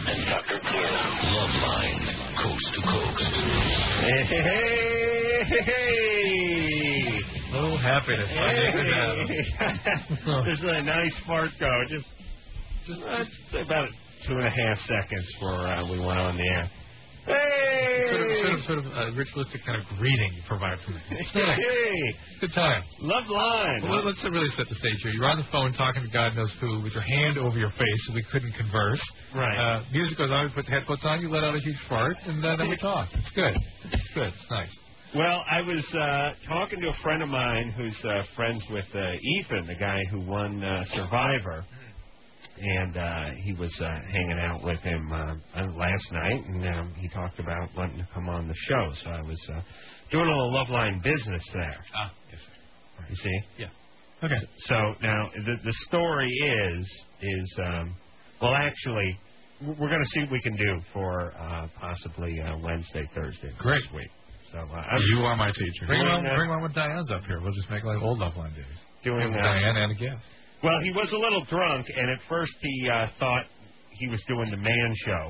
and Dr. Drew. Loveline, coast to coast. Hey. Oh, happiness. This is a nice spark go. Just about 2.5 seconds before we went on the air. Hey! Sort of a ritualistic kind of greeting you provide for me. Hey! Good time. Love line. Well, let's really set the stage here. You're on the phone talking to God knows who with your hand over your face so we couldn't converse. Right. Music goes on, we put the headphones on, you let out a huge fart, and then we talk. It's good. It's good. It's nice. Well, I was talking to a friend of mine who's friends with Ethan, the guy who won Survivor. And he was hanging out with him last night, and he talked about wanting to come on the show. So I was doing a little Loveline business there. Ah, yes, sir. Right. You see? Yeah. Okay. So now the story is well, actually, we're going to see what we can do for possibly Wednesday, Thursday Great. this week. So you are my teacher. Bring on when Diane's up here. We'll just make like old Loveline days. Doing Diane and a guest. Well, he was a little drunk, and at first he thought he was doing the man show,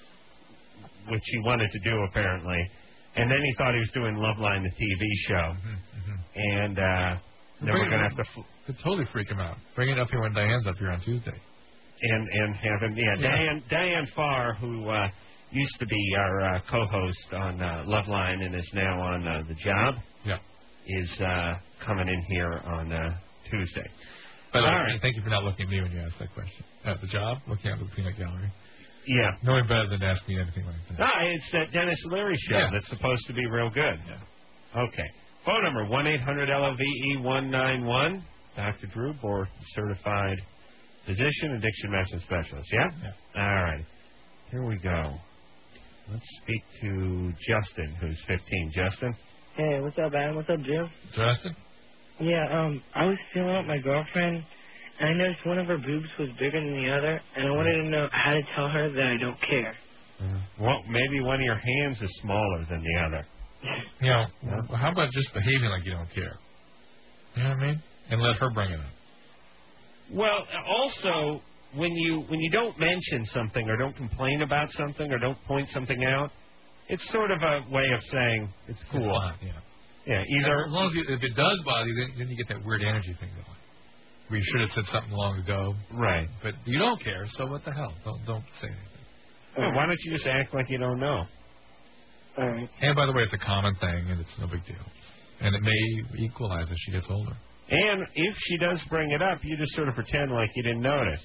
which he wanted to do, apparently. And then he thought he was doing Loveline, the TV show. And then we're going to have to... Could totally freak him out. Bring it up here when Diane's up here on Tuesday. And have him... Yeah, Diane Farr, who used to be our co-host on Loveline and is now on The Job, is coming in here on Tuesday. But all right. Thank you for not looking at me when you asked that question. At The Job, looking at the peanut gallery. Yeah. Knowing better than to ask me anything like that. It's that Dennis Leary show that's supposed to be real good. Yeah. Okay. Phone number, 1-800-LOVE-191. Dr. Drew, board certified physician, addiction medicine specialist. Yeah? All right. Here we go. Let's speak to Justin, who's 15. Justin? Hey, what's up, Adam? What's up, Drew? Justin? Yeah, I was feeling out my girlfriend, and I noticed one of her boobs was bigger than the other, and I wanted to know how to tell her that I don't care. Well, maybe one of your hands is smaller than the other. You know, how about just behaving like you don't care? You know what I mean? And let her bring it up. Well, also, when you don't mention something or don't complain about something or don't point something out, it's sort of a way of saying it's cool. It's fine, Yeah, either... As long as if it does bother you, then you get that weird energy thing going. Where you should have said something long ago. Right. But you don't care, so what the hell? Don't say anything. Well, why don't you just act like you don't know? All right. And by the way, it's a common thing, and it's no big deal. And it may equalize as she gets older. And if she does bring it up, you just sort of pretend like you didn't notice.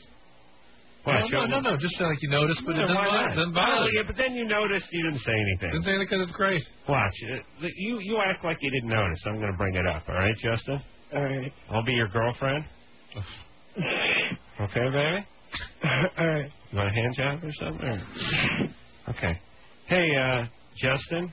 No. Just like you noticed, but it doesn't bother you. Yeah, but then you noticed, you didn't say anything. Didn't say anything because it's great. Watch. You act like you didn't notice. I'm going to bring it up. All right, Justin? All right. I'll be your girlfriend. Okay, baby? All right. You want a hand job or something? Okay. Hey, Justin?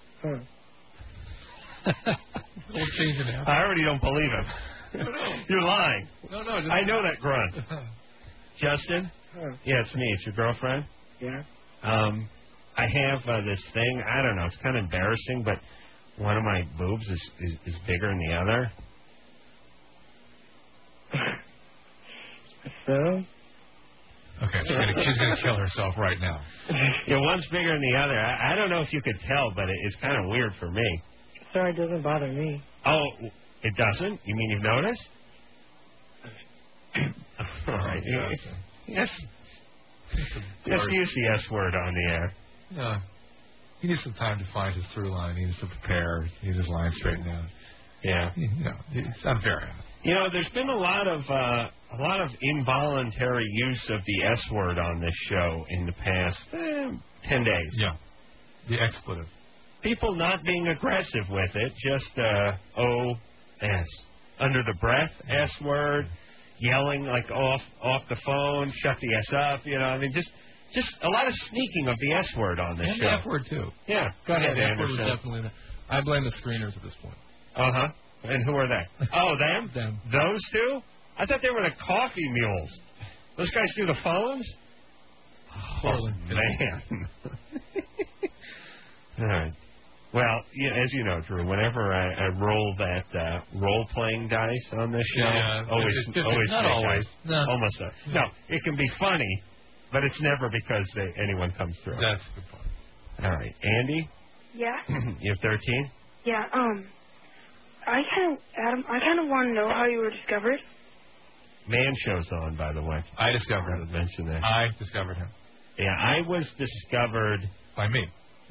We'll change it now. I already don't believe him. No. You're lying. No. I know that grunt. Justin? Yeah, it's me. It's your girlfriend? Yeah. I have this thing. I don't know. It's kind of embarrassing, but one of my boobs is bigger than the other. So? Okay, she's gonna kill herself right now. Yeah, one's bigger than the other. I don't know if you could tell, but it's kind of weird for me. Sorry, it doesn't bother me. Oh, it doesn't? You mean you've noticed? All right. Yes. Just use the S word on the air. No. He needs some time to find his through line. He needs to prepare. He needs his line straightened out. Yeah. It's unfair. You know, there's been a lot of involuntary use of the S word on this show in the past 10 days. Yeah. The expletive. People not being aggressive with it, just O-S. Under the breath, S word, yelling like off the phone, shut the S up, I mean, just a lot of sneaking of the S word on this show. And the F word, too. Yeah, go ahead, the F word Anderson. was definitely I blame the screeners at this point. Uh-huh. And who are they? Oh, them? Them. Those two? I thought they were the coffee mules. Those guys do the phones? Oh, man. All right. Well, as you know, Drew, whenever I roll that role-playing dice on this show, always not always. dice. No. Almost. No, it can be funny, But it's never because anyone comes through. That's the point. All right. Andy? Yeah. You're 13? Yeah. Adam, I kind of want to know how you were discovered. Man show's on, by the way. I discovered him. Mention that. I discovered him. Yeah, I was discovered by me.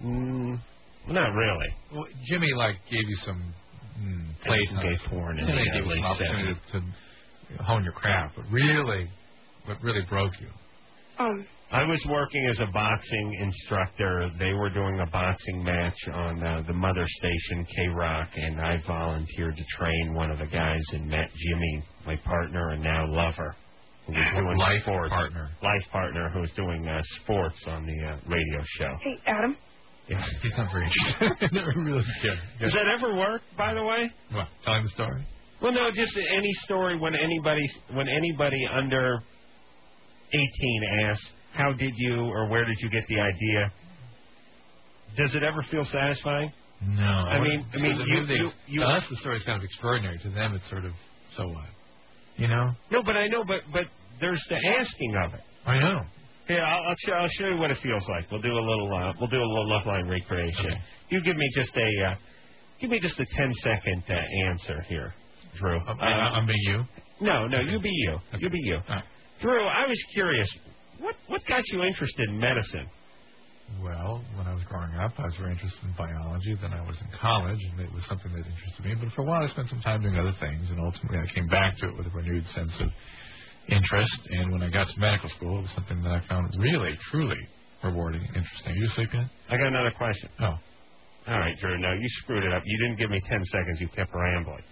Not really. Well, Jimmy gave you some gay porn in the gave you some opportunity to hone your craft, but what really broke you. I was working as a boxing instructor. They were doing a boxing match on the mother station, K-Rock, and I volunteered to train one of the guys and met Jimmy, my partner and now lover, who was doing life sports. Life partner who was doing sports on the radio show. Hey, Adam. Yeah. He's not very interested. Never really good. Does that ever work, by the way? What? Telling the story? Well, no, just any story when anybody under 18 asks, how did you or where did you get the idea? Does it ever feel satisfying? No. I mean, you to us the story's kind of extraordinary. To them, it's sort of so what, you know? No, but I know, but there's the asking of it. I know. Here, I'll show you what it feels like. We'll do a little love line recreation. Okay. You give me just a 10-second answer here, Drew. I'm being you. No, okay. You be you. Okay. You be you. Right. Drew, I was curious. What got you interested in medicine? Well, when I was growing up, I was very interested in biology. Then I was in college, and it was something that interested me. But for a while, I spent some time doing other things, and ultimately I came back to it with a renewed sense of interest. And when I got to medical school, it was something that I found really, truly rewarding and interesting. Are you sleeping? I got another question. Oh. All right, Drew. No, you screwed it up. You didn't give me 10 seconds. You kept rambling.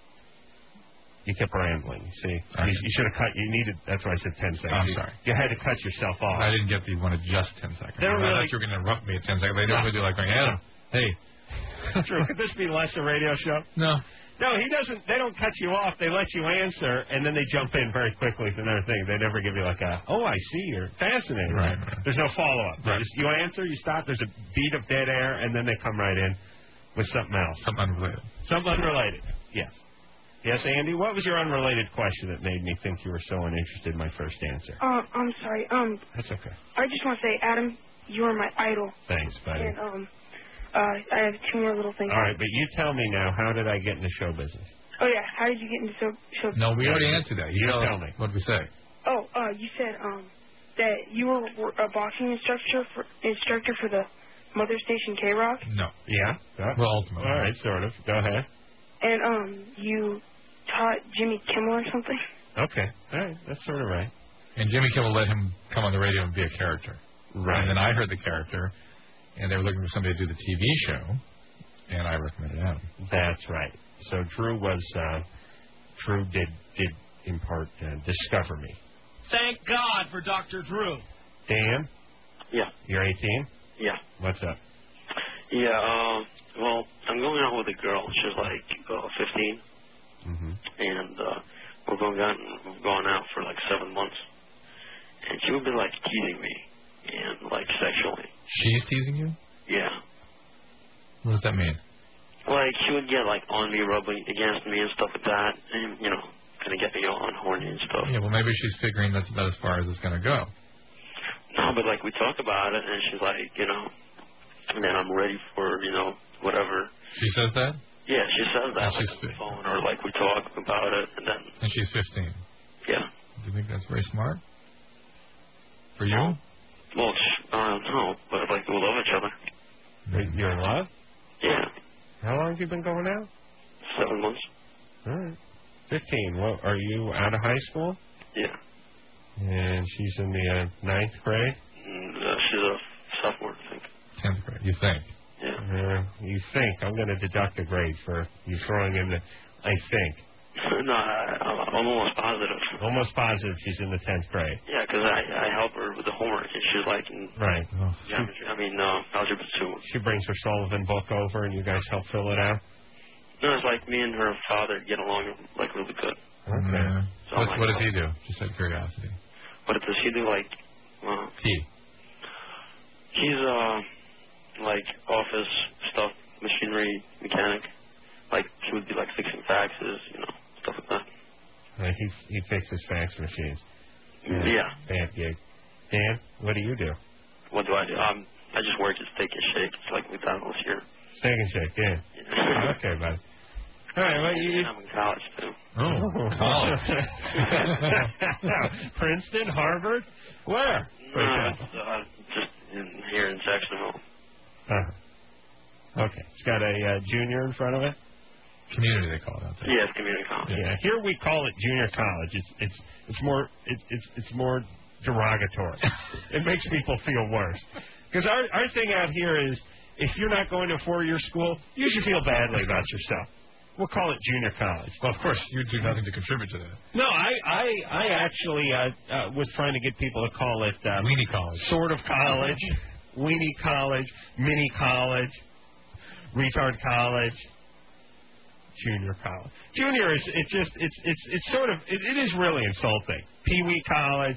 You kept rambling. See, you should have cut. You needed. That's why I said 10 seconds. I'm sorry. You had to cut yourself off. I didn't get the one at just 10 seconds. They don't I really. thought you were going to interrupt me at 10 seconds. They don't really do like going, Adam, hey. Drew, could this be less a radio show? No. No, he doesn't. They don't cut you off. They let you answer, and then they jump in very quickly to another thing. They never give you like I see. You're fascinating. Right. There's no follow-up. Right. You answer, you stop. There's a beat of dead air, and then they come right in with something else. Something unrelated. Something unrelated. Yes. Yes, Andy, what was your unrelated question that made me think you were so uninterested in my first answer? I'm sorry. That's okay. I just want to say, Adam, you are my idol. Thanks, buddy. And, I have two more little things. All right, but you tell me now, how did I get into show business? Oh, yeah. How did you get into show business? No, we already answered that. You tell me. What did we say? Oh, you said, that you were a boxing instructor for the Mother Station K-Rock? No. Yeah? Well, ultimately. All right, sort of. Go ahead. And, you taught Jimmy Kimmel or something? Okay. All right. That's sort of right. And Jimmy Kimmel let him come on the radio and be a character. Right. And then I heard the character, and they were looking for somebody to do the TV show, and I recommended him. That's right. So Drew did in part discover me. Thank God for Dr. Drew. Dan? Yeah. You're 18? Yeah. What's up? Yeah, well, I'm going out with a girl. She's like 15. Mm-hmm. And we've gone out for like 7 months. And she would be like teasing me and like sexually. She's teasing you? Yeah. What does that mean? Like she would get like on me, rubbing against me and stuff like that, and kind of get me on horny and stuff. Yeah, well maybe she's figuring that's about as far as it's going to go. No, but like we talk about it, and she's like, and then I'm ready for whatever. She says that? Yeah, she says that And like she's on the phone, or like we talk about it, and then. And she's 15. Yeah. Do you think that's very smart? For you? Well, no, but like we love each other. You're in love? Yeah. How long have you been going out? 7 months. All right. 15. Well, are you out of high school? Yeah. And she's in the 9th grade? She's a sophomore, I think. 10th grade, you think? Yeah. You think. I'm going to deduct a grade for you throwing in the I think. No, I'm almost positive. Almost positive she's in the 10th grade. Yeah, because I help her with the homework, and she's like in Right. geometry. Algebra 2. She brings her Sullivan book over, and you guys help fill it out? No, it's like me and her father get along like really good. Okay. Yeah. So What does he do? Just out of curiosity. What does he do? Like, he's like office stuff, machinery mechanic. Like he would be like fixing faxes, stuff like that. He fixes fax machines. Yeah. Bad gig. Dan, what do you do? What do? I just work at Steak and Shake. It's like McDonald's here. Steak and Shake, yeah. Yeah. Okay, buddy. All right, well, And I'm in college, too. Oh, college. Princeton, Harvard? Where? Just here in Jacksonville. Okay. It's got a junior in front of it? Community, they call it out there. Yeah, it's community college. Yeah. Here we call it junior college. It's more derogatory. It makes people feel worse. Because our thing out here is, if you're not going to a 4-year school, you should feel badly about yourself. We'll call it junior college. Well, of course, you do nothing to contribute to that. No, I actually was trying to get people to call it Weenie college. Sort of college, weenie college, mini college, retard college, junior college. Junior is it's sort of it is really insulting. Pee-wee college,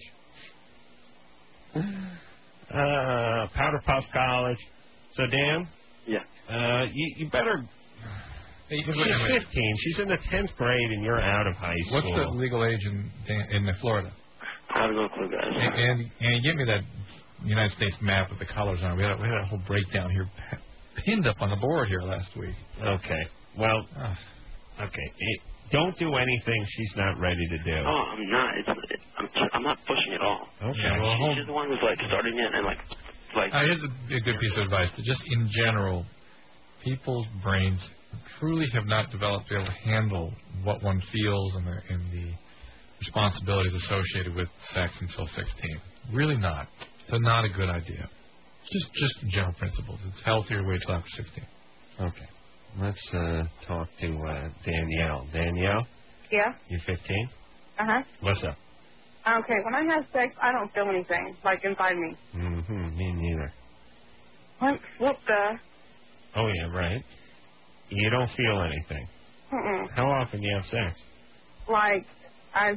powder puff college. So Dan, yeah, you better. Hey, She's 15. She's in the 10th grade, and you're out of high school. What's the legal age in Florida? I have no clue, guys. And give me that United States map with the colors on it. We had a whole breakdown here pinned up on the board here last week. Okay. Well, okay. Don't do anything she's not ready to do. Oh, I'm not. I'm not pushing at all. Okay. Yeah, well, She's the one who's like starting it and like. Here's a good piece of advice. Just in general, people's brains truly have not developed to be able to handle what one feels and the responsibilities associated with sex until 16. Really not. So not a good idea. Just general principles. It's healthier to wait till after 16. Okay. Let's talk to Danielle. Danielle? Yeah? You 15? Uh-huh. What's up? Okay, when I have sex, I don't feel anything, like inside me. Mm-hmm. Me neither. What the? Oh, yeah, right. You don't feel anything. Mm-mm. How often do you have sex? Like, I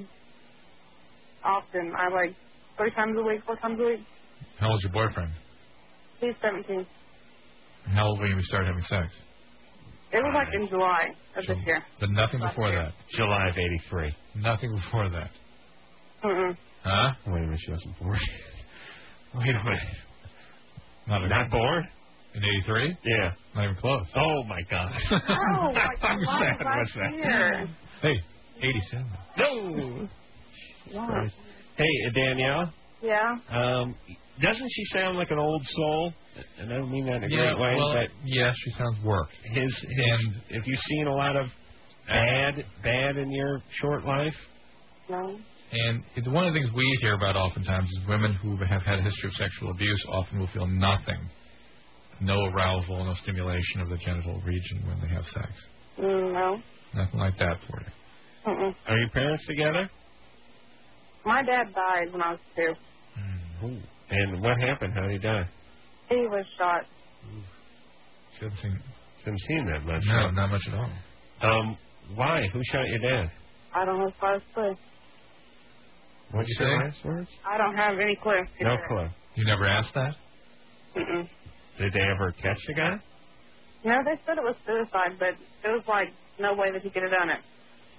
like 3 times a week, 4 times a week. How old's your boyfriend? He's 17. How old were you when you started having sex? It was like in July of this year. But nothing before that. July of 83. Nothing before that. Mm-mm. Huh? Wait a minute, she wasn't born. Wait a minute. Not born? In 83? Yeah. Not even close. Oh, my God. Oh, like How July sad of was last that? year. Hey, 87. No! Wow. Hey, Danielle? Yeah? Doesn't she sound like an old soul? And I don't mean that in a great way, well, but yeah, she sounds work. And have you seen a lot of bad in your short life? No. And one of the things we hear about oftentimes is women who have had a history of sexual abuse often will feel nothing. No arousal, no stimulation of the genital region when they have sex. No. Nothing like that for you. Mm-mm. Are your parents together? My dad died when I was 2. Ooh. And what happened? How did he die? He was shot. She hasn't Seen that much. No, not much at all. Why? Who shot your dad? I don't have a clue. What'd you say last words? I don't have any clue. No clue. You never asked that? Mm-mm. Did they ever catch the guy? No, they said it was suicide, but it was like no way that he could have done it.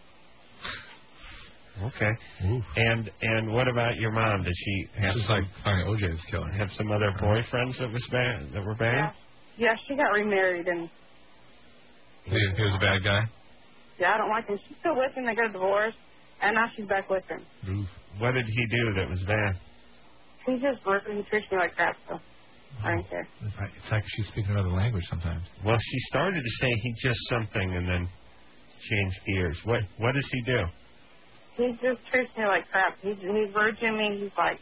Okay. Oof. And what about your mom? Did she have This is like finding OJ's killer. have some other boyfriends that were bad? Yeah, she got remarried, and He was a bad guy? yeah, I don't like him. She's still with him. They got a divorce, and now she's back with him. Oof. What did he do that was bad? He just he treats me like crap, so I don't care. It's like she's speaking another language sometimes. Well, she started to say he just something and then changed gears. What does he do? He just treats me like crap. He's rude to me. He's like,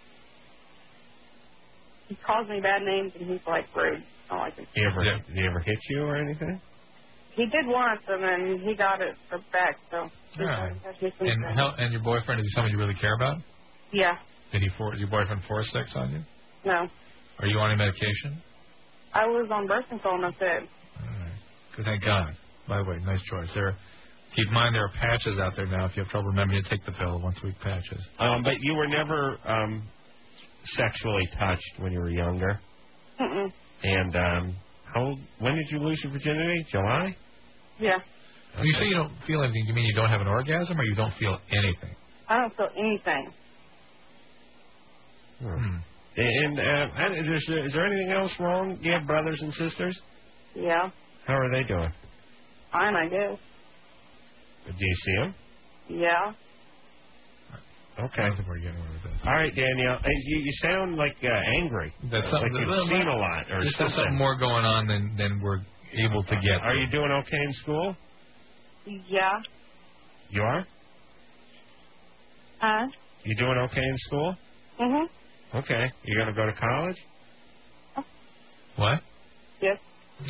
he calls me bad names, and he's like rude. I don't like him. Did he ever hit you or anything? He did once, and then he got it back. So he's Right. touched me since then. And your boyfriend, is he someone you really care about? Yeah. Did your boyfriend force sex on you? No. Are you on any medication? I was on birth control, and that's it. All right. Good, thank God. By the way, nice choice. Keep in mind there are patches out there now. If you have trouble remembering to take the pill, once-a-week patches. But you were never sexually touched when you were younger. Mm-mm. And when did you lose your virginity? July? Yeah. When you say you don't feel anything, do you mean you don't have an orgasm or you don't feel anything? I don't feel anything. And is there anything else wrong? Do you have brothers and sisters? Yeah. How are they doing? Fine, I guess. Do you see them? Yeah. Okay. I don't think we're getting away with this. All right, Danielle. You sound like angry. There's like something, you've seen a lot or just something. something more going on than we're able to get. Are to. you doing okay in school? Yeah. You are? Huh? You doing okay in school? Mm-hmm. Okay. You going to go to college? What? Yes.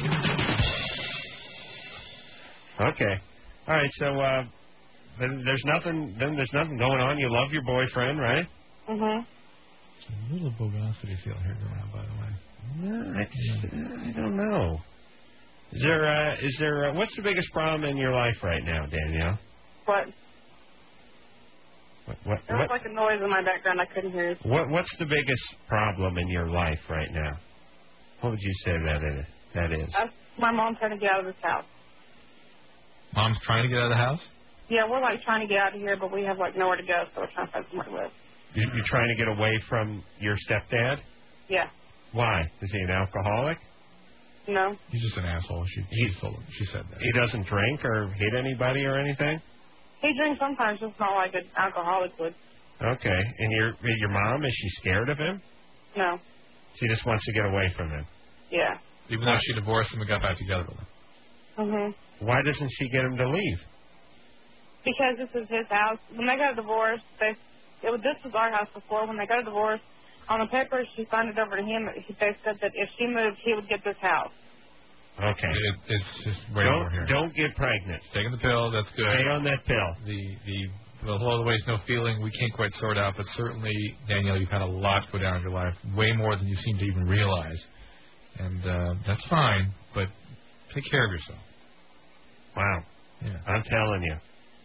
Okay. All right. So then there's nothing. Going on. You love your boyfriend, right? Mm-hmm. A little bogosity feel here going on, by the way. No, I don't know. Is there? What's the biggest problem in your life right now, Danielle? What? What? There was like a noise in my background. I couldn't hear it. What's the biggest problem in your life right now? What would you say that is? My mom's trying to get out of this house. Mom's trying to get out of the house? Yeah, we're like trying to get out of here, but we have like nowhere to go, so we're trying to find somewhere to live. You're trying to get away from your stepdad? Yeah. Why? Is he an alcoholic? No. He's just an asshole. She said that. He doesn't drink or hit anybody or anything? He drinks sometimes, just not like an alcoholic would. Okay. And your mom, is she scared of him? No. She just wants to get away from him? Yeah. Even though she divorced him and got back together with him. Mm-hmm. Why doesn't she get him to leave? Because this is his house. When they got a divorce, this was our house before. When they got a divorce, on the papers, she signed it over to him. They said that if she moved, he would get this house. Okay. It's just way over here. Don't get pregnant. Taking the pill, that's good. Stay on that pill. The whole other ways, no feeling, we can't quite sort out, but certainly, Danielle, you've had a lot go down in your life, way more than you seem to even realize. And that's fine, but take care of yourself. Wow. Yeah. I'm telling you.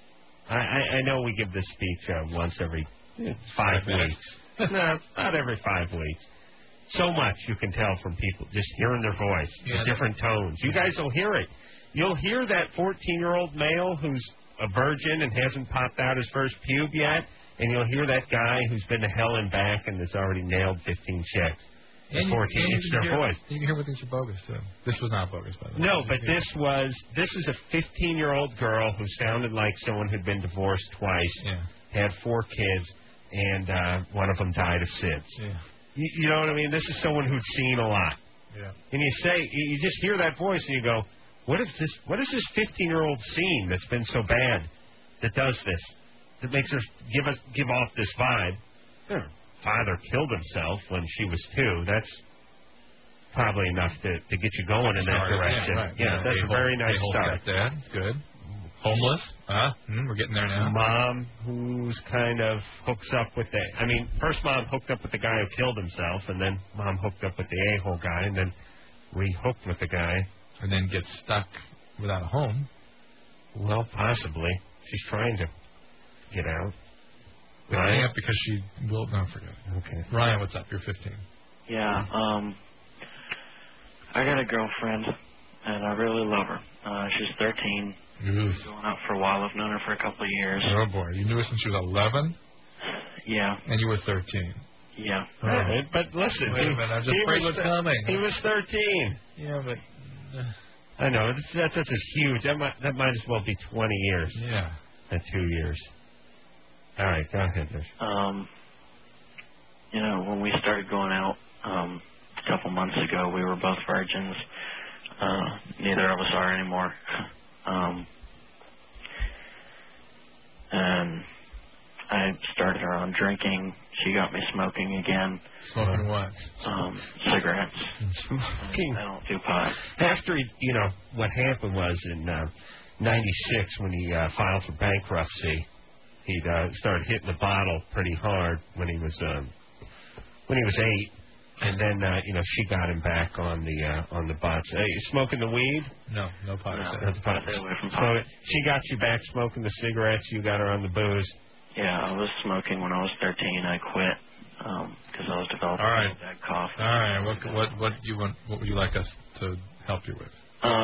I know we give this speech once every 5 weeks. No, not every 5 weeks. So much you can tell from people just hearing their voice, the different tones. You guys will hear it. You'll hear that 14-year-old male who's a virgin and hasn't popped out his first pube yet, and you'll hear that guy who's been to hell and back and has already nailed 15 chicks. And 14, it's their voice. You can hear what things are bogus, too. This was not bogus, by the way. No, but this is a 15-year-old girl who sounded like someone who'd been divorced twice, had 4 kids, and one of them died of SIDS. Yeah. You know what I mean? This is someone who'd seen a lot. Yeah. And you just hear that voice and you go, what is this 15-year-old seen that's been so bad that does this, that makes her give off this vibe? Her father killed himself when she was 2. That's probably enough to get you going in that direction. Yeah, right. Yeah, that's a very nice start. Stepdad, good. Homeless. We're getting there now. Mom who's kind of hooks up with first mom hooked up with the guy who killed himself, and then mom hooked up with the a-hole guy, and then re-hooked with the guy. And then gets stuck without a home. Well, possibly. She's trying to get out. But can't because she will. No, forget it. Okay. Ryan, what's up? You're 15. Yeah, I got a girlfriend, and I really love her. She's 13. Oof. Going out for a while. I've known her for a couple of years. Oh, boy. You knew her since she was 11? Yeah. And you were 13. Yeah. Right. But listen, wait a minute. I'm just afraid what's coming. He was 13. Yeah, but... I know. That's just huge. That might as well be 20 years. Yeah. At 2 years. All right, go ahead, Vish. When we started going out a couple months ago, we were both virgins. Neither of us are anymore. And I started her on drinking. She got me smoking again. Smoking what? Cigarettes. Smoking. I don't do pot. After what happened was in '96 when he filed for bankruptcy, he started hitting the bottle pretty hard when he was 8. And then, she got him back on the butts. Hey, you smoking the weed? No pot. Not the pot. She got you back smoking the cigarettes. You got her on the booze. Yeah, I was smoking when I was 13. I quit because I was developing a bad cough. All right. What do you want? What would you like us to help you with?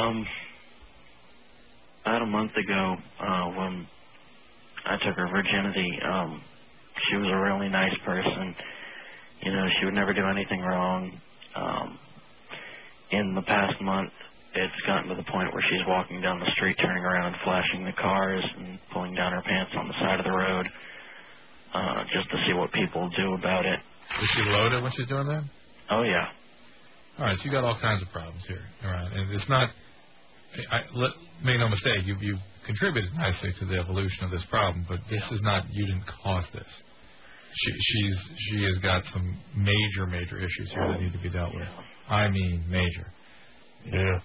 About a month ago, when I took her virginity, she was a really nice person. You know, she would never do anything wrong. In the past month, it's gotten to the point where she's walking down the street, turning around, flashing the cars, and pulling down her pants on the side of the road, just to see what people do about it. Is she loaded when she's doing that? Oh, yeah. All right, so you got all kinds of problems here. All right, and it's not. Make no mistake, you've contributed nicely to the evolution of this problem, but this is not. You didn't cause this. She has got some major issues here that need to be dealt with. I mean, major. Yeah.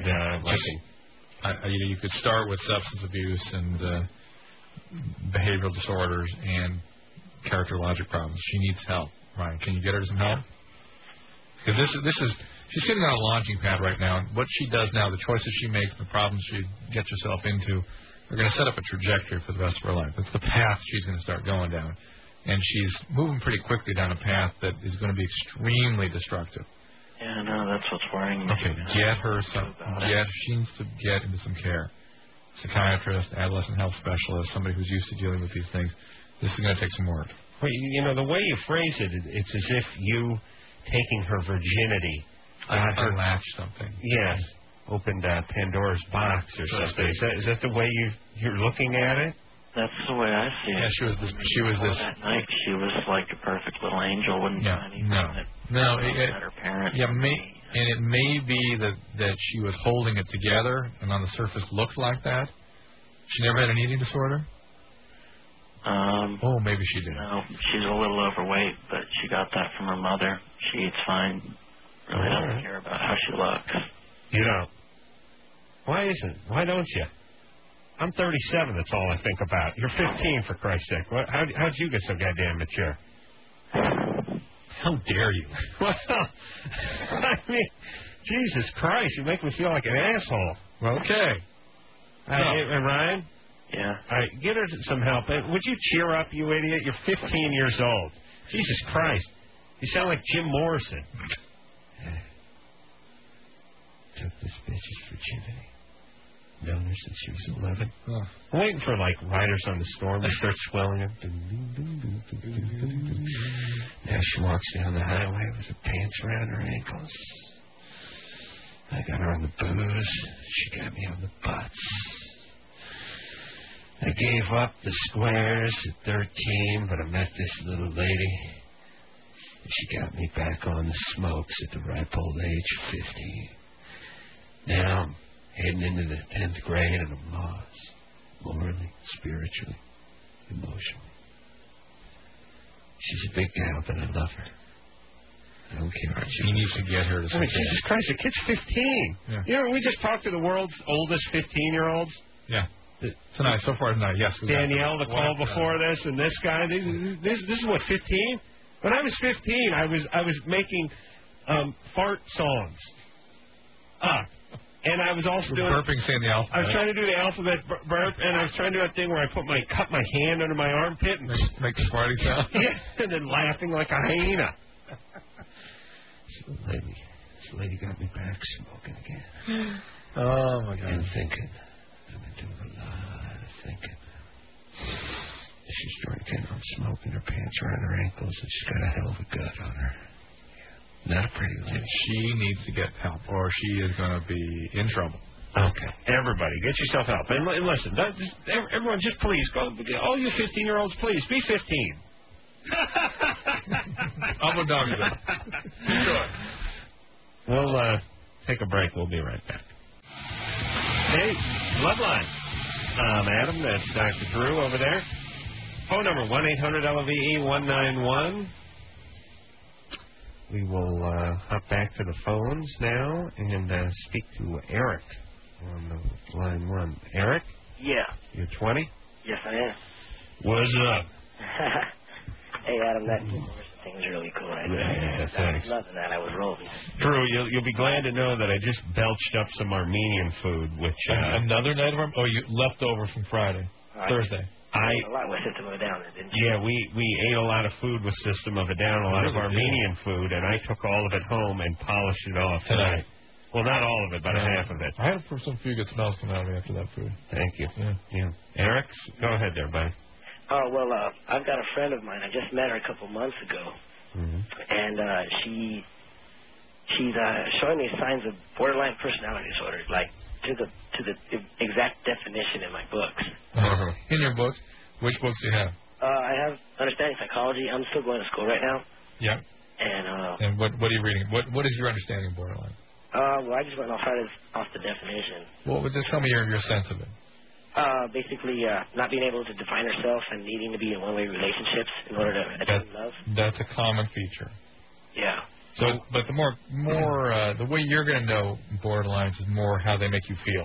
You could start with substance abuse and behavioral disorders and characterologic problems. She needs help, right? Can you get her some help? Because she's sitting on a launching pad right now, and what she does now, the choices she makes, the problems she gets herself into, are going to set up a trajectory for the rest of her life. That's the path she's going to start going down. And she's moving pretty quickly down a path that is going to be extremely destructive. Yeah, no, that's what's worrying me. Okay, she needs to get into some care. Psychiatrist, adolescent health specialist, somebody who's used to dealing with these things. This is going to take some work. Well, you know, the way you phrase it, it's as if you taking her virginity unlatched something. Yes, opened Pandora's box or something. Is that the way you're looking at it? That's the way I see it. Yeah, she was this. That night, she was like a perfect little angel. Wouldn't do anything. No. Her parent. Yeah, and it may be that she was holding it together, and on the surface looked like that. She never had an eating disorder. Maybe she did. No, she's a little overweight, but she got that from her mother. She eats fine. Really doesn't care about how she looks. You don't. Why don't you? I'm 37, that's all I think about. You're 15, for Christ's sake. How'd you get so goddamn mature? How dare you? Well, I mean, Jesus Christ, you make me feel like an asshole. Okay. And Ryan? Yeah? All right, get her some help. Would you cheer up, you idiot? You're 15 years old. Jesus Christ. You sound like Jim Morrison. Took this bitch's virginity. Known her since she was 11. I'm waiting for, Riders on the Storm to start swelling up. Now she walks down the highway with her pants around her ankles. I got her on the booze. She got me on the butts. I gave up the squares at 13, but I met this little lady. And she got me back on the smokes at the ripe old age of 15. Now I'm heading into the 10th grade, and I'm lost. Morally, spiritually, emotionally. She's a big gal, but I love her. I don't care. He needs to get her to some Jesus Christ, the kid's 15. Yeah. You know, we just talked to the world's oldest 15-year-olds. Yeah. Tonight, so far tonight, yes. Danielle, the call before this, and this guy. This is what, 15? When I was 15, I was making fart songs. And I was also doing burping, saying the alphabet. I was trying to do the alphabet burp, and I was trying to do a thing where I cut my hand under my armpit and make the farting sound. Yeah, and then laughing like a hyena. This lady got me back smoking again. Oh my God! And thinking. I've been doing a lot of thinking. She's drinking, I'm smoking, her pants around her ankles, and she's got a hell of a gut on her. Not a pretty lady. She needs to get help, or she is going to be in trouble. Okay. Everybody, get yourself help. And listen, everyone, just please, all you 15-year-olds, please, be 15. I'm a dog. Sure. We'll take a break. We'll be right back. Hey, Bloodline. Adam, that's Dr. Drew over there. Phone number, 1-800-LVE-191. We will hop back to the phones now and speak to Eric on the line 1. Eric? Yeah. You're 20? Yes, I am. What's up? Hey, Adam, that thing's really cool. Yeah, thanks. Nothing that I was rolling. Drew, you'll be glad to know that I just belched up some Armenian food, which... another night of you left over from Friday, Thursday. A lot with System of a Down, didn't you? Yeah, we ate a lot of food with System of a Down, a lot of Armenian food, and I took all of it home and polished it off tonight. Well, not all of it, but half of it. I had some few good smells coming out of me after that food. Thank you. Yeah. Eric, go ahead there, buddy. Oh, well, I've got a friend of mine. I just met her a couple months ago, and she's showing me signs of borderline personality disorder, like to the exact definition in my books. In your books? Which books do you have? I have Understanding Psychology. I'm still going to school right now. Yeah. And what are you reading? What is your understanding of borderline? Well, I just went off the definition. Well, just tell me your sense of it. Basically, not being able to define herself and needing to be in one-way relationships in order to attain love. That's a common feature. Yeah. So, but the more the way you're going to know borderlines is more how they make you feel.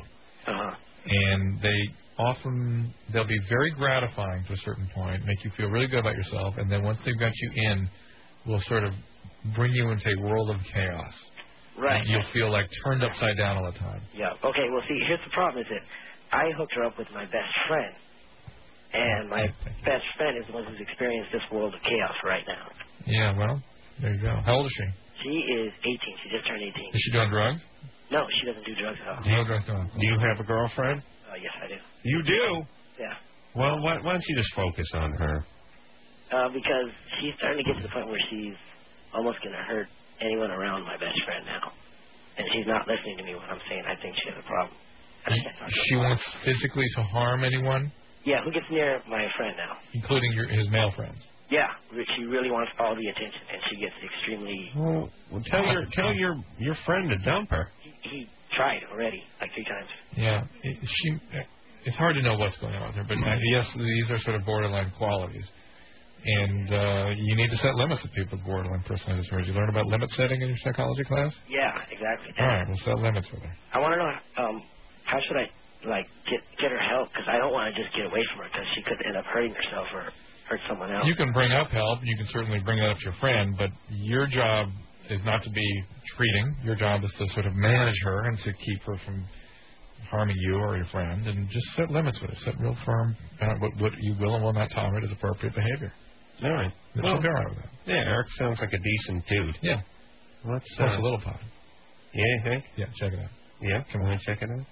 And they'll be very gratifying to a certain point, make you feel really good about yourself, and then once they've got you in, will sort of bring you into a world of chaos. Right. And you'll feel like turned upside down all the time. Yeah. Okay. Well, see, here's the problem: is that I hooked her up with my best friend, and my best friend is the one who's experienced this world of chaos right now. Yeah. Well, there you go. How old is she? She is 18. She just turned 18. Is she doing drugs? No, she doesn't do drugs at all. No drugs at all. Do you have a girlfriend? Yes, I do. You do? Yeah. Well, why don't you just focus on her? Because she's starting to get to the point where she's almost going to hurt anyone around my best friend now. And she's not listening to me when I'm saying I think she has a problem. She wants physically to harm anyone? Yeah, who gets near my friend now? Including his male friends? Yeah, she really wants all the attention, and she gets extremely... Well tell your friend to dump her. He tried already, like 3 times. Yeah, it's hard to know what's going on with her, but yes, these are sort of borderline qualities. And you need to set limits with people with borderline personality disorders. You learn about limit setting in your psychology class? Yeah, exactly. All right, we'll set limits with her. I want to know, how should I, get her help? Because I don't want to just get away from her, because she could end up hurting herself or hurt someone else. You can bring up help. You can certainly bring that up to your friend, but your job is not to be treating. Your job is to sort of manage her and to keep her from harming you or your friend, and just set limits with her. Set real firm what you will and will not tolerate as appropriate behavior. All right. Well, be all right with that. Yeah, Eric sounds like a decent dude. Yeah. Let's a little pot. Yeah, you think? Yeah, check it out. Yeah, can we check it out?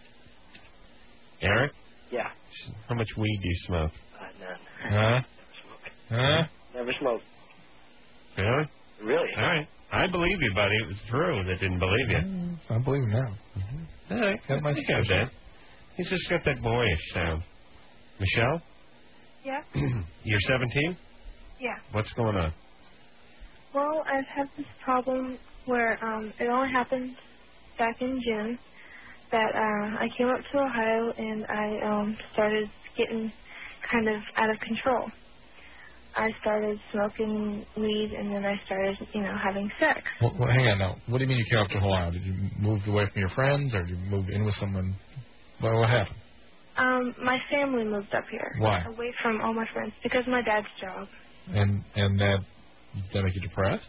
Eric? Yeah. How much weed do you smoke? None. Huh? Huh? Never smoked. Really? Really? All right. I believe you, buddy. It was Drew that didn't believe you. I believe him now. All right. Got my that. He's just got that boyish sound. Michelle? Yeah? You're 17? Yeah. What's going on? Well, I've had this problem where it only happened back in June that I came up to Ohio and I started getting kind of out of control. I started smoking weed and then I started, having sex. Well, hang on now. What do you mean you came up to Ohio? Did you move away from your friends or did you move in with someone? What happened? My family moved up here. Why? Away from all my friends because of my dad's job. And did that make you depressed?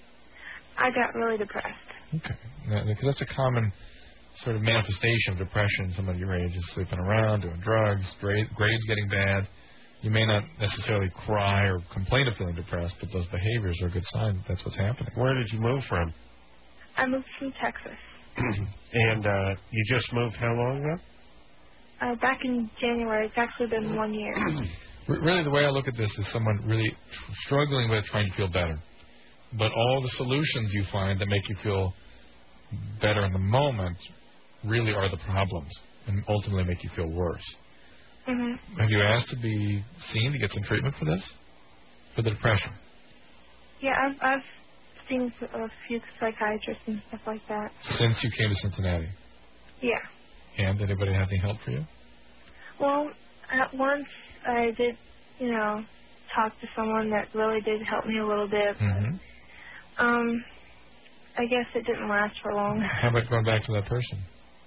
I got really depressed. Okay. Because that's a common sort of manifestation of depression. Somebody your age is sleeping around, doing drugs, grades getting bad. You may not necessarily cry or complain of feeling depressed, but those behaviors are a good sign that that's what's happening. Where did you move from? I moved from Texas. And you just moved how long ago? Back in January. It's actually been 1 year. Really, the way I look at this is someone really struggling with trying to feel better. But all the solutions you find that make you feel better in the moment really are the problems and ultimately make you feel worse. Mm-hmm. Have you asked to be seen to get some treatment for this? For the depression? Yeah, I've seen a few psychiatrists and stuff like that. Since you came to Cincinnati? Yeah. And did anybody have any help for you? Well, at once I did, talk to someone that really did help me a little bit. Mm-hmm. I guess it didn't last for long. How about going back to that person?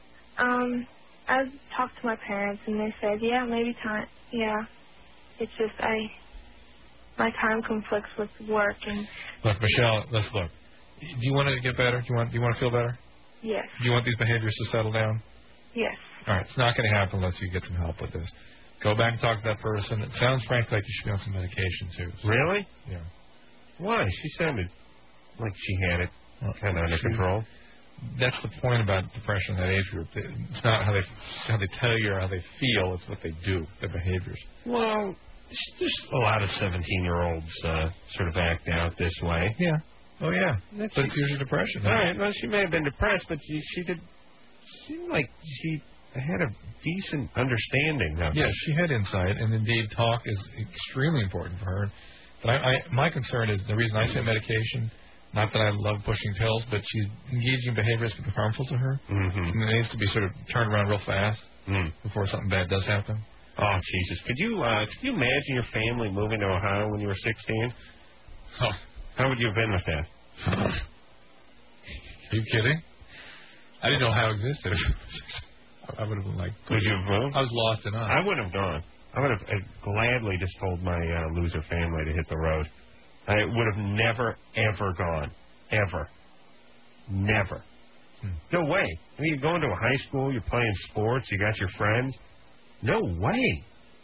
I talked to my parents and they said, yeah, maybe time. Yeah. It's just my time conflicts with work and. Look, Michelle, let's look. Do you want to get better? Do you want to feel better? Yes. Do you want these behaviors to settle down? Yes. All right. It's not going to happen unless you get some help with this. Go back and talk to that person. It sounds, frankly, like you should be on some medication, too. So. Really? Yeah. Why? She sounded like she had it kind of under control. That's the point about depression in that age group. It's not how they tell you or how they feel. It's what they do, their behaviors. Well, there's a lot of 17-year-olds sort of act out this way. Yeah. Oh, yeah. But it's usually depression. All right. Well, she may have been depressed, but she did seem like she had a decent understanding of Yeah, it. she had insight, and indeed talk is extremely important for her. But my concern is the reason I say medication, not that I love pushing pills, but she's engaging behaviors that are harmful to her. Mm-hmm. And it needs to be sort of turned around real fast before something bad does happen. Oh, Jesus. Could you imagine your family moving to Ohio when you were 16? Oh. How would you have been with that? Are you kidding? I didn't know Ohio existed. I would have been like... Would you have moved? I was lost and on. I wouldn't have gone. I would have gladly just told my loser family to hit the road. I would have never, ever gone. Ever. Never. No way. I mean, you're going to a high school, you're playing sports, you got your friends. No way.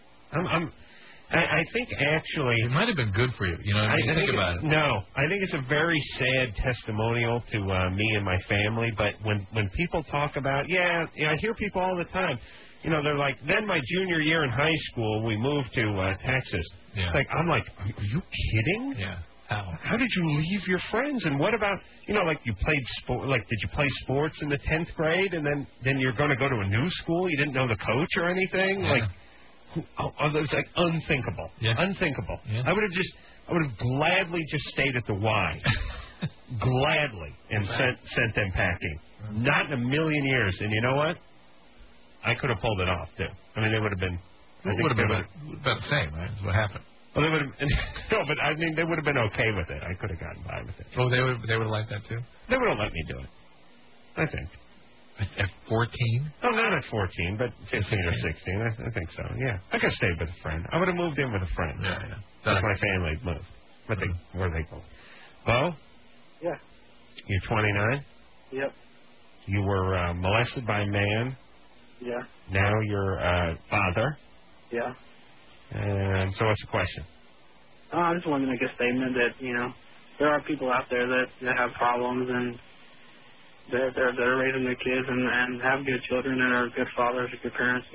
I think actually... It might have been good for you. You know what I mean? Think about it. No. I think it's a very sad testimonial to me and my family. But when people talk about... I hear people all the time. You know, they're like, then my junior year in high school, we moved to Texas. Yeah. I'm like, are you kidding? Yeah. How did you leave your friends? And what about, like you played sport, like did you play sports in the 10th grade and then you're going to go to a new school? You didn't know the coach or anything? Yeah. Like, it's like unthinkable. Yeah. Unthinkable. Yeah. I would have gladly just stayed at the Y. Gladly. And sent them packing. Not in a million years. And you know what? I could have pulled it off, too. I mean, it would have been... It would have been about the same, right? That's what happened. Well, they would have... No, but I mean, they would have been okay with it. I could have gotten by with it. Oh, they would have liked that, too? They would have let me do it. I think. At 14? No, not at 14, but 15 or 16. I think so, yeah. I could have stayed with a friend. I would have moved in with a friend. Yeah. That's my family had moved. But where they go. Bo? Yeah. You're 29? Yep. You were molested by a man. Yeah. Now you're a father. Yeah. And so what's the question? I just wanted to make a statement that, there are people out there that have problems and they're raising their kids and have good children and are good fathers or good parents,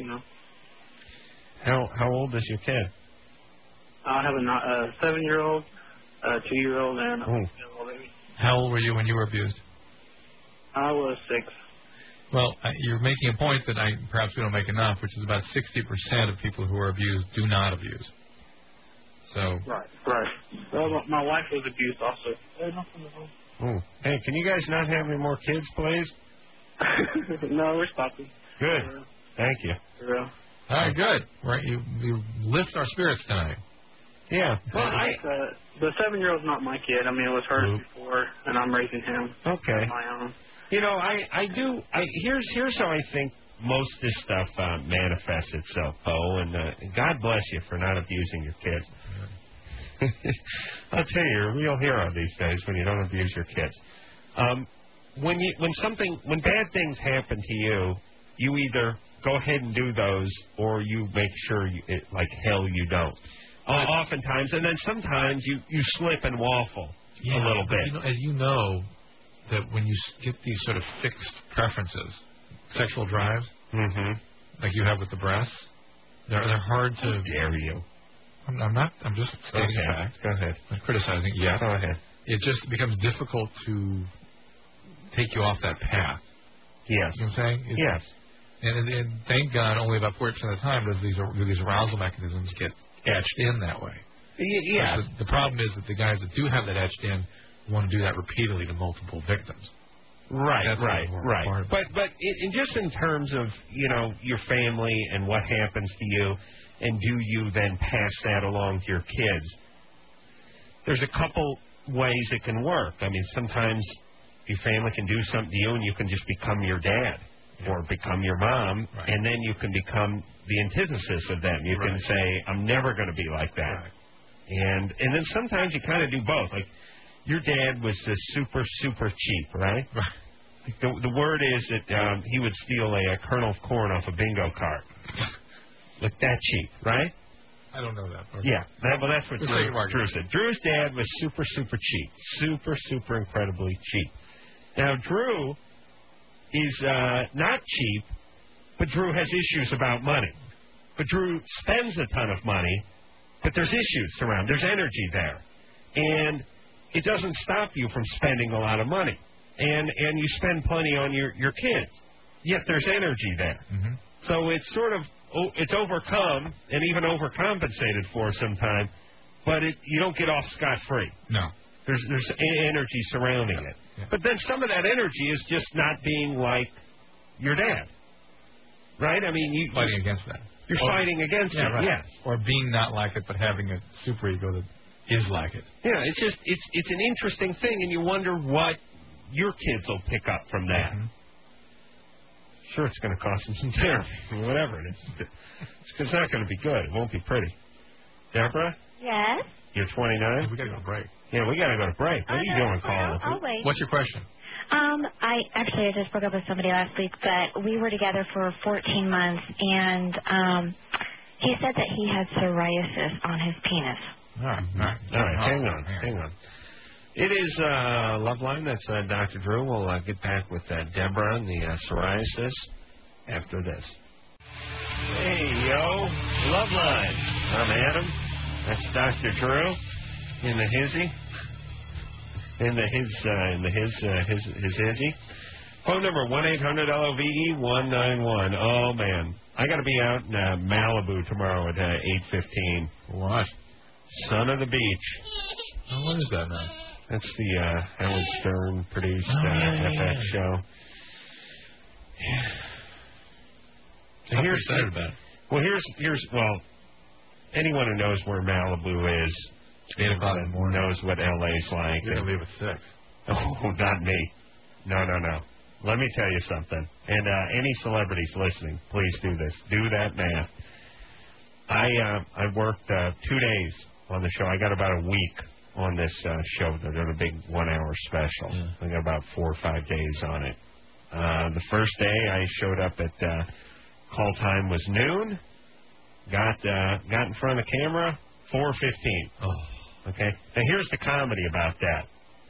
How old is your kid? I have a 7-year-old, a 2-year-old, and a 1-year-old baby. How old were you when you were abused? I was 6. Well, you're making a point that perhaps we don't make enough, which is about 60% of people who are abused do not abuse. So. Right. Well, my wife was abused also. Hey, can you guys not have any more kids, please? No, we're stopping. Good. Thank you. For real. All right, good. Right, you lift our spirits tonight. Yeah. Well, the 7-year-old's not my kid. I mean, it was hers before, and I'm raising him. Okay. On my own. Here's how I think most of this stuff manifests itself, Bo, and God bless you for not abusing your kids. I'll tell you, you're a real hero these days when you don't abuse your kids. When bad things happen to you, you either go ahead and do those, or you make sure like hell you don't. Oftentimes, and then sometimes you slip and waffle a little bit. As you know, that when you get these sort of fixed preferences, sexual drives, like you have with the breasts, they're hard to... How dare you? I'm not. I'm just stating a fact. Go ahead. I'm criticizing. Yeah. Go ahead. It just becomes difficult to take you off that path. Yes. You know what I'm saying? Yes. And thank God, only about 40% of the time does these arousal mechanisms get etched in that way. Yeah. The problem is that the guys that do have that etched in want to do that repeatedly to multiple victims. Right. But just in terms of your family and what happens to you, and do you then pass that along to your kids? There's a couple ways it can work. I mean, sometimes your family can do something to you, and you can just become your dad or become your mom, and then you can become the antithesis of them. You can say, "I'm never going to be like that," and then sometimes you kind of do both. Like your dad was super cheap, right? The word is that he would steal a kernel of corn off a bingo card. Like that cheap, right? I don't know that. Okay. Yeah, that's what Drew said. Drew's dad was super cheap. Super incredibly cheap. Now, Drew is not cheap, but Drew has issues about money. But Drew spends a ton of money, But there's issues around. There's energy there. And it doesn't stop you from spending a lot of money. And you spend plenty on your kids. Yet there's energy there. Mm-hmm. So it's sort of, it's overcome and even overcompensated for sometimes, but you don't get off scot-free. No. There's energy surrounding it. Yeah. But then some of that energy is just not being like your dad. Right? I mean, fighting against that. You're fighting against it, right. yes. Or being not like it, but having a super ego that is like it. Yeah, it's just, it's an interesting thing, and you wonder what your kids will pick up from that. Mm-hmm. Sure, it's going to cost them some therapy, whatever it is. It's not going to be good. It won't be pretty. Deborah? Yes? You're 29? We got to go to break. Yeah, we got to go to break. What are you doing, Colin? I'll wait. What's your question? I just broke up with somebody last week, but we were together for 14 months, and he said that he had psoriasis on his penis. All right. Hang on. It is Loveline. That's Dr. Drew. We'll get back with Deborah and the psoriasis after this. Hey, yo. Loveline. I'm Adam. That's Dr. Drew in the hizzy. In his hizzy. Phone number 1-800-LOVE-191. Oh, man. I got to be out in Malibu tomorrow at 8:15. What? Son of the Beach. Oh, what is that now? That's the Howard Stern produced FX show. I'm excited about it. Well, here's anyone who knows where Malibu is, 8 o'clock in the morning, knows what LA's like. You're gonna leave at 6. Oh, not me. No. Let me tell you something. And any celebrities listening, please do this. Do that math. I worked 2 days on the show. I got about a week on this show. They're doing a big 1-hour special. Yeah. I got about 4 or 5 days on it. The first day I showed up at call time was noon. Got in front of the camera 4:15. Oh. Okay. Now here's the comedy about that.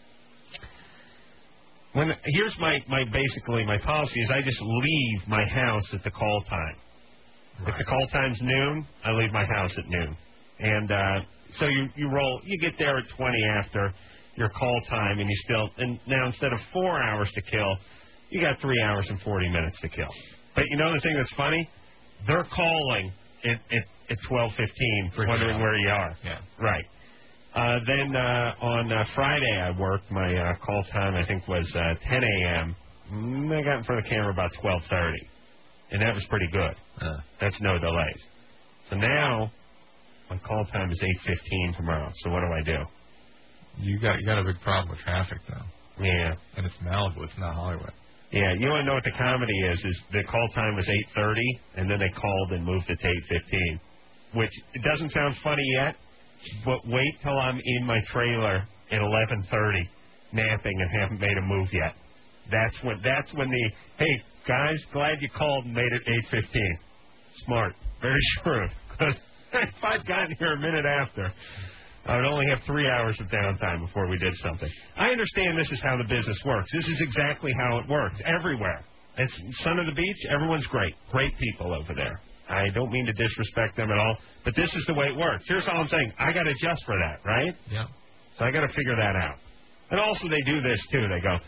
Here's my policy is I just leave my house at the call time. Right. If the call time's noon, I leave my house at noon. And so you get there at 20 after your call time, and now instead of 4 hours to kill, you got 3 hours and 40 minutes to kill. But you know the thing that's funny? They're calling at 12:15, wondering where you are. Yeah. Right. Then on Friday, I worked. My call time, I think, was 10 a.m. I got in front of the camera about 12:30, and that was pretty good. That's no delays. So now my call time is 8:15 tomorrow. So what do I do? You got a big problem with traffic, though. Yeah. And it's Malibu. It's not Hollywood. Yeah, you want to know what the comedy is the call time was 8:30, and then they called and moved it to 8:15, which it doesn't sound funny yet, but wait till I'm in my trailer at 11:30 napping and haven't made a move yet. That's when hey, guys, glad you called and made it 8:15. Smart. Very shrewd. Because if I'd gotten here a minute after, I would only have 3 hours of downtime before we did something. I understand this is how the business works. This is exactly how it works everywhere. It's Son of the Beach. Everyone's great. Great people over there. I don't mean to disrespect them at all, but this is the way it works. Here's all I'm saying. I got to adjust for that, right? Yeah. So I got to figure that out. And also they do this, too. They go,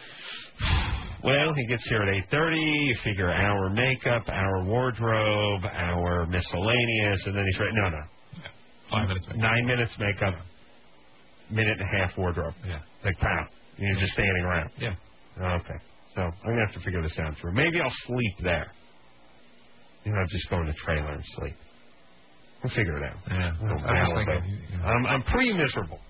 well, he gets here at 8:30. You figure hour makeup, hour wardrobe, hour miscellaneous, and then he's right. No. 5 minutes makeup. 9 minutes makeup, minute and a half wardrobe. Yeah. It's like, pow. You're just standing around. Yeah. Okay. So I'm going to have to figure this out through. Maybe I'll sleep there. I'll just go in the trailer and sleep. We'll figure it out. Yeah. I was thinking, I'm pretty miserable.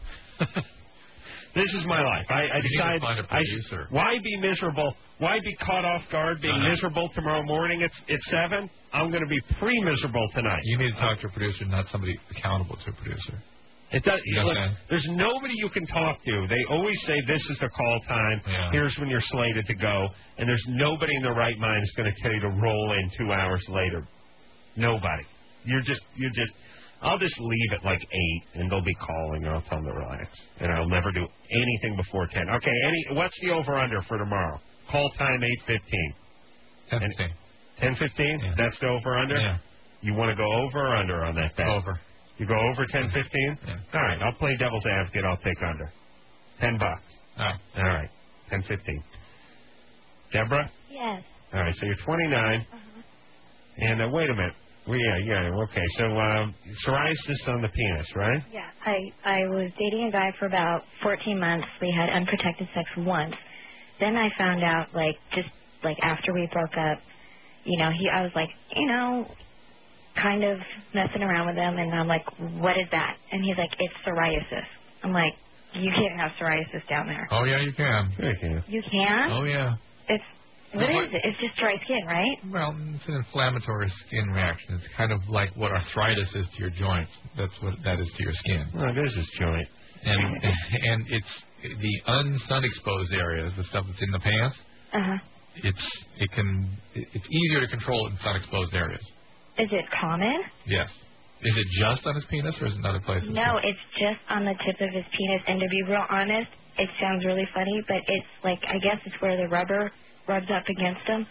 This is my life. I decide. Find a producer. Why be miserable? Why be caught off guard being miserable tomorrow morning at 7? I'm going to be pre-miserable tonight. You need to talk to a producer, not somebody accountable to a producer. It does. You know look, there's nobody you can talk to. They always say this is the call time. Yeah. Here's when you're slated to go. And there's nobody in their right mind that's going to tell you to roll in 2 hours later. Nobody. You're just. I'll just leave at like 8, and they'll be calling, and I'll tell them to relax. And I'll never do anything before 10. Okay. What's the over/under for tomorrow? Call time 8:15. 10:15. 10:15. Yeah. That's the over/under. Yeah. You want to go over or under on that bet? Over. You go over 10:15? Yeah. All right, I'll play devil's advocate. I'll take under. $10. Oh. All right, 10:15. Deborah? Yes. All right, so you're 29. And wait a minute. Well, yeah, okay. So psoriasis on the penis, right? Yeah. I was dating a guy for about 14 months. We had unprotected sex once. Then I found out, just after we broke up, I was like, kind of messing around with him, and I'm like, what is that? And he's like, it's psoriasis. I'm like, you can't have psoriasis down there. Oh, yeah, you can. Yeah, you can. You can? Oh, yeah. What is it? It's just dry skin, right? Well, it's an inflammatory skin reaction. It's kind of like what arthritis is to your joints. That's what that is to your skin. Oh, this is joint. And it's the sun exposed areas, the stuff that's in the pants. It's easier to control in sun exposed areas. Is it common? Yes. Is it just on his penis, or is it in other places? No, it's just on the tip of his penis. And to be real honest, it sounds really funny, but it's I guess it's where the rubber rubs up against him.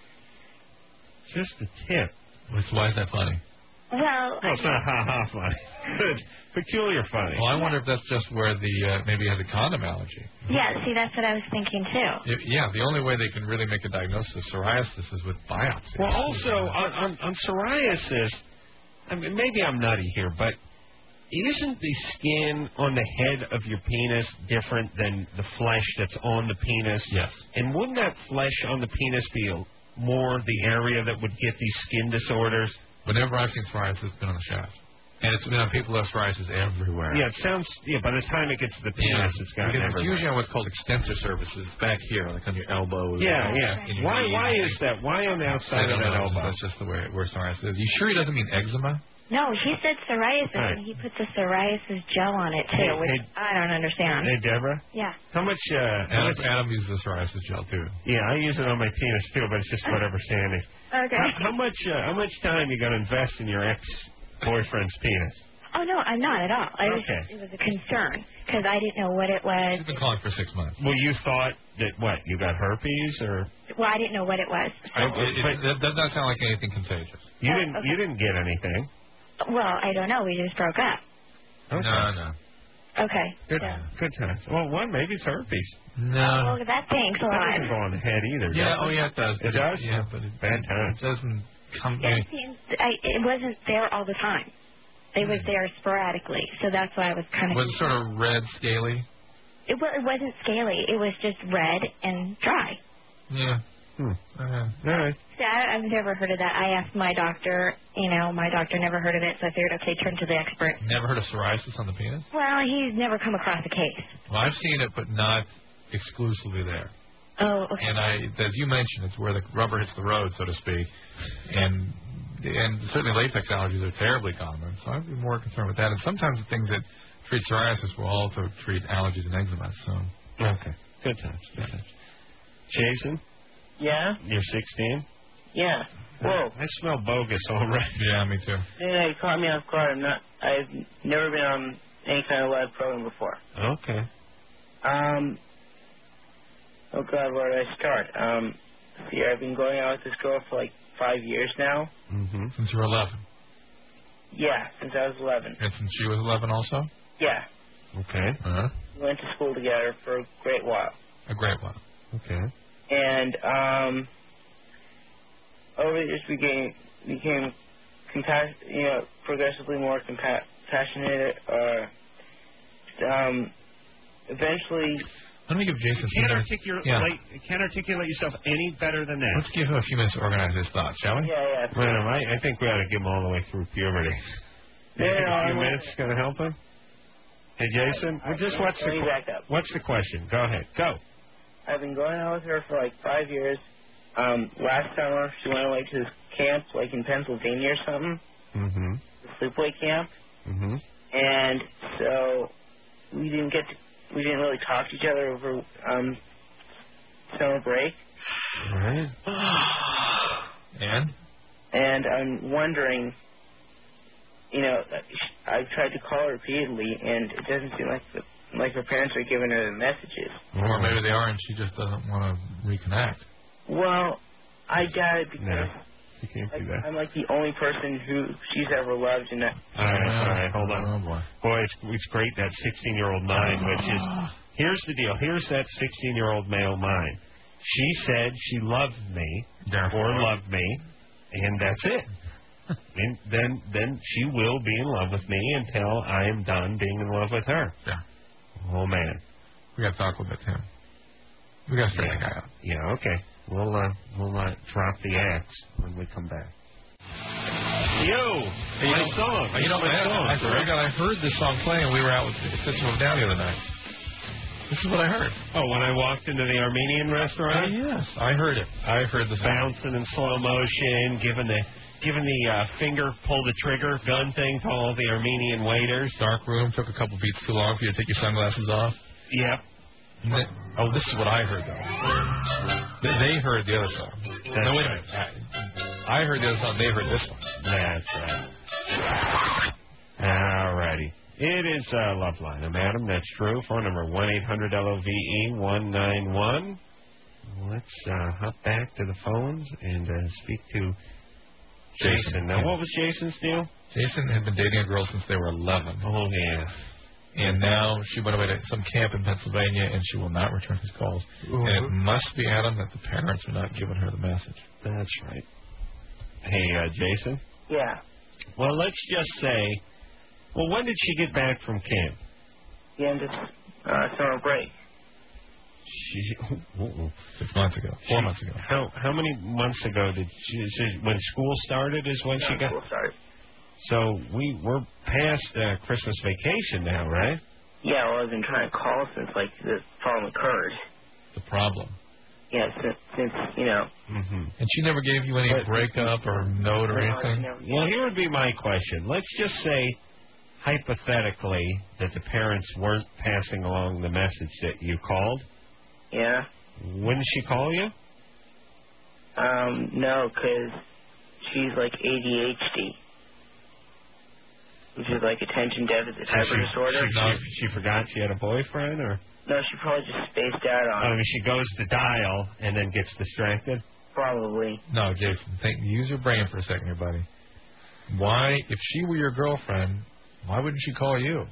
Just the tip. Why is that funny? Well, it's not ha-ha funny. It's peculiar funny. Well, I wonder if that's just where maybe he has a condom allergy. Yeah, see, that's what I was thinking, too. Yeah, the only way they can really make a diagnosis of psoriasis is with biopsy. Well, also, on psoriasis, I mean, maybe I'm nutty here, but isn't the skin on the head of your penis different than the flesh that's on the penis? Yes. And wouldn't that flesh on the penis be more the area that would get these skin disorders? Whenever I've seen psoriasis, it's been on the shaft. And it's been on people who have psoriasis everywhere. Yeah, it sounds, by the time it gets to the penis, it's got everywhere. It's usually on what's called extensor surfaces back here, like on your elbows. Yeah. Why is that? Why on the outside of that elbow? That's just the way where psoriasis is. You sure he doesn't mean eczema? No, he said psoriasis, right. and he put the psoriasis gel on it, too, which I don't understand. Hey, Deborah? Yeah. How much... Adam uses the psoriasis gel, too. Yeah, I use it on my penis, too, but it's just whatever standing. Okay. How much time you going to invest in your ex-boyfriend's penis? Oh, no, I'm not at all. It was a concern, because I didn't know what it was. She's been calling for 6 months. Well, you thought that, you got herpes, or... Well, I didn't know what it was. That does not sound like anything contagious. You didn't get anything. Well, I don't know. We just broke up. Okay. No. Okay. Good times. Well, maybe it's herpes. No. Well, that thinks a lot. That doesn't go on the head either, Yeah, does it? It does. It does? Yeah, but bad times. It doesn't come... It wasn't there all the time. It was there sporadically, so that's why I was kind of... Was it sort of red, scaly? It wasn't scaly. It was just red and dry. Yeah. All right. See, I've never heard of that. I asked my doctor. My doctor never heard of it, so I figured, okay, turn to the expert. Never heard of psoriasis on the penis? Well, he's never come across a case. Well, I've seen it, but not exclusively there. Oh, okay. And as you mentioned, it's where the rubber hits the road, so to speak. And certainly latex allergies are terribly common, so I'd be more concerned with that. And sometimes the things that treat psoriasis will also treat allergies and eczema. So. Okay. Good times. Jason? Yeah? You're 16? Yeah. Whoa. I smell bogus already. Yeah, me too. Yeah, you caught me off guard. I've never been on any kind of live program before. Okay. Oh God, where did I start? See, I've been going out with this girl for like 5 years now. Mm-hmm. Since you were 11? Yeah, since I was 11. And since she was 11 also? Yeah. Okay. Uh-huh. We went to school together for a great while. A great while. Okay. And over the years we became progressively more compassionate. Eventually. Let me give Jason can't articulate yourself any better than that. Let's give him a few minutes to organize his thoughts, shall we? Yeah. I think we ought to give him all the way through puberty. A few minutes going to help him? Hey, Jason, what's the question? Go ahead. Go. I've been going out with her for like 5 years. Last summer, she went away to this camp, like in Pennsylvania or something. Mm-hmm. The sleepaway camp. Mm-hmm. And so we didn't really talk to each other over summer break. Right. And I'm wondering, I've tried to call her repeatedly, and it doesn't seem like her parents are giving her the messages. Or maybe they are, and she just doesn't want to reconnect. Well, I doubt it because... You can't do that. I'm like the only person who she's ever loved, and that. All right, hold on. Oh, boy. Boy, it's great, that 16-year-old mind, which is, here's the deal. Here's that 16-year-old male mind. She said she loved me, or loved me, and that's it. And then she will be in love with me until I am done being in love with her. Yeah. Oh, man. We got to talk with him. We got to straighten the guy out. Yeah, okay. We'll drop the axe when we come back. My song. You know, I swear to God, I heard this song playing. We were out with Central Down the other night. This is what I heard. Oh, when I walked into the Armenian restaurant? Yes, I heard it. I heard the song. Bouncing in slow motion, giving the finger pull the trigger gun thing to all the Armenian waiters. Dark room, took a couple beats too long for you to take your sunglasses off. Yep. Oh, this is what I heard, though. They heard the other song. No, wait a minute. I heard the other song. They heard this one. That's right. All righty. It is Loveline. I'm Adam. That's true. Phone number 1-800-LOVE-191. Let's hop back to the phones and speak to Jason. Now, what was Jason's deal? Jason had been dating a girl since they were 11. Oh, yeah. And now she went away to some camp in Pennsylvania, and she will not return his calls. And it must be, Adam, that the parents are not giving her the message. That's right. Hey, Jason? Yeah. Well, let's just say, when did she get back from camp? The end of summer break. 6 months ago. 4 months ago. How many months ago did she, when school started is when she got? School started. So we're past Christmas vacation now, right? Yeah, well, I've been trying to call since this problem occurred. The problem. Yeah, since you know. Mm-hmm. And she never gave you any breakup or note or anything? Well, here would be my question. Let's just say, hypothetically, that the parents weren't passing along the message that you called. Yeah. Wouldn't she call you? No, because she's like ADHD, which is like attention deficit hyper disorder. She forgot she had a boyfriend, or? No, she probably just spaced out on. I mean, she goes to dial and then gets distracted. Probably. No, Jason, use your brain for a second here, buddy. Why, if she were your girlfriend, why wouldn't she call you?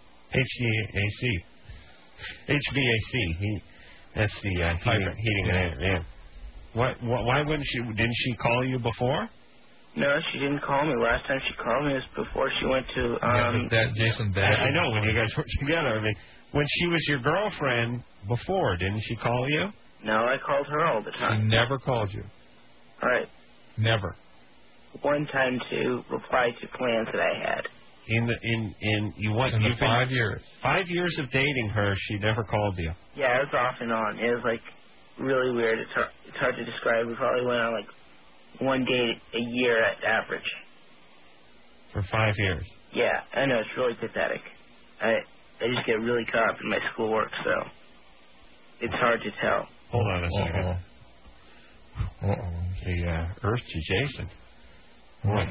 HVAC. That's the heating and air. Yeah. Why wouldn't she? Didn't she call you before? No, she didn't call me. Last time she called me was before she went to. Jason. I know when you guys were together. I mean, when she was your girlfriend before, didn't she call you? No, I called her all the time. She never called you. All right. Never. One time to reply to plans that I had. In the 5 years. 5 years of dating her, she never called you. Yeah, it was off and on. It was really weird. It's hard to describe. We probably went on one date a year at average. For 5 years. Yeah, I know, it's really pathetic. I just get really caught up in my schoolwork, so it's hard to tell. Hold on a second. Uh-oh. The Earth to Jason. Boy,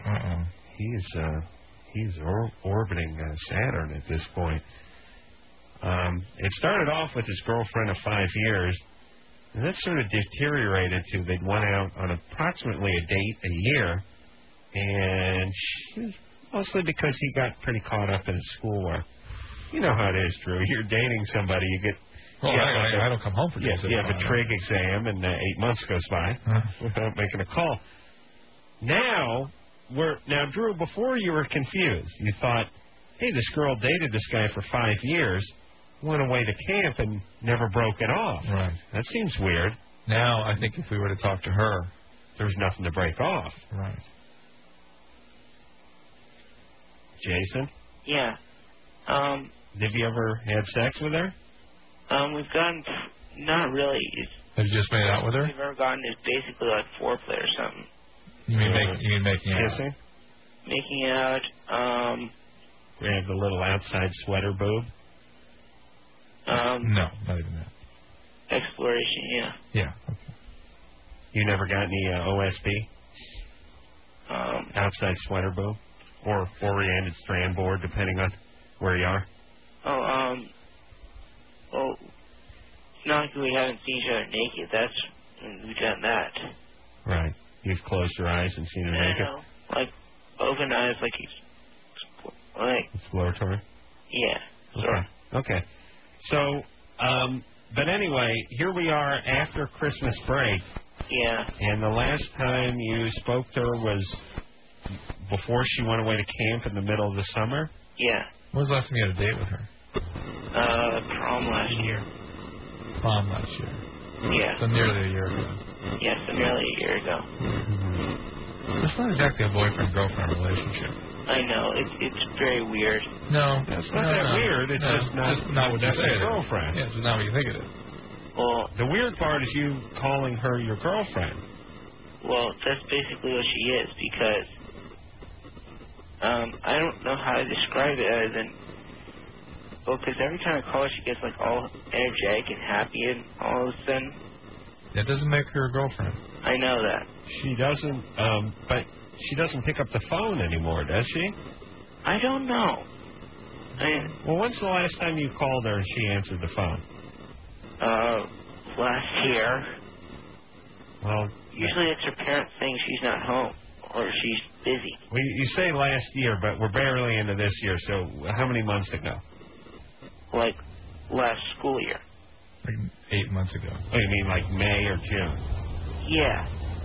he's orbiting Saturn at this point. It started off with his girlfriend of 5 years, and that sort of deteriorated to they'd went out on approximately a date a year, and mostly because he got pretty caught up in his schoolwork. You know how it is, Drew. You're dating somebody, you get... Well, I don't come home for you have a trig exam, and 8 months goes by without making a call. Now, Drew, before you were confused. You thought, hey, this girl dated this guy for 5 years, went away to camp, and never broke it off. Right. That seems weird. Now, I think if we were to talk to her, there's nothing to break off. Right. Jason? Yeah. Have you ever had sex with her? We've gotten, not really. Have you just made out with her? We've ever gotten is basically like foreplay or something. You mean making out? Kissing? Making out, Grab the little outside sweater boob? No, not even that. Exploration, yeah. Yeah, okay. You never got any OSB? Outside sweater boob? Or oriented strand board, depending on where you are? Well, it's not like we haven't seen each other naked. We've done that. Right. You've closed your eyes and seen her I naked? know. Like, open eyes, like he's, like, Exploratory? yeah, sort of. Okay. So, but anyway, here we are after Christmas break. Yeah. And the last time you spoke to her was before she went away to camp in the middle of the summer? Yeah. When was the last time you had a date with her? Prom last year. Prom last year. Yeah. So nearly a year ago. Yeah, so nearly a year ago. It's not exactly a boyfriend-girlfriend relationship. I know. It's very weird. No. It's not that weird. It's just not what you say it is. girlfriend. Yeah, it's just not what you think it is. Well, the weird part is you calling her your girlfriend. Well, that's basically what she is, because I don't know how to describe it other than, well, because every time I call her, she gets like all energetic and happy, and all of a sudden. That doesn't make her a girlfriend. I know that. She doesn't, but she doesn't pick up the phone anymore, does she? I don't know. Well, when's the last time you called her and she answered the phone? Last year. Well, usually it's her parents saying she's not home or she's busy. Well, you say last year, but we're barely into this year, so how many months ago? Like last school year. Like 8 months ago. Oh, you mean like May or June? Yeah.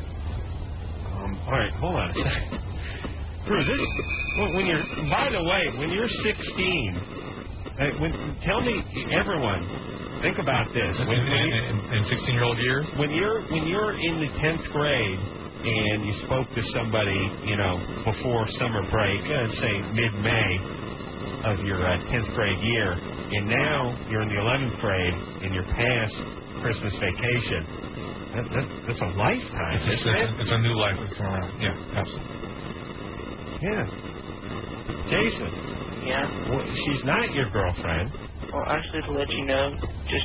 All right, hold on a second. Drew, this, when you're, by the way, when you're 16, tell me, everyone, think about this. In 16-year-old years? When you're in the 10th grade and you spoke to somebody, before summer break, say mid-May of your 10th grade year, and now you're in the 11th grade and you're past Christmas vacation, that's a lifetime, isn't it? It's a new life that's going around. Yeah, absolutely. Yeah. Jason. Yeah? Well, she's not your girlfriend. Well, actually, to let you know,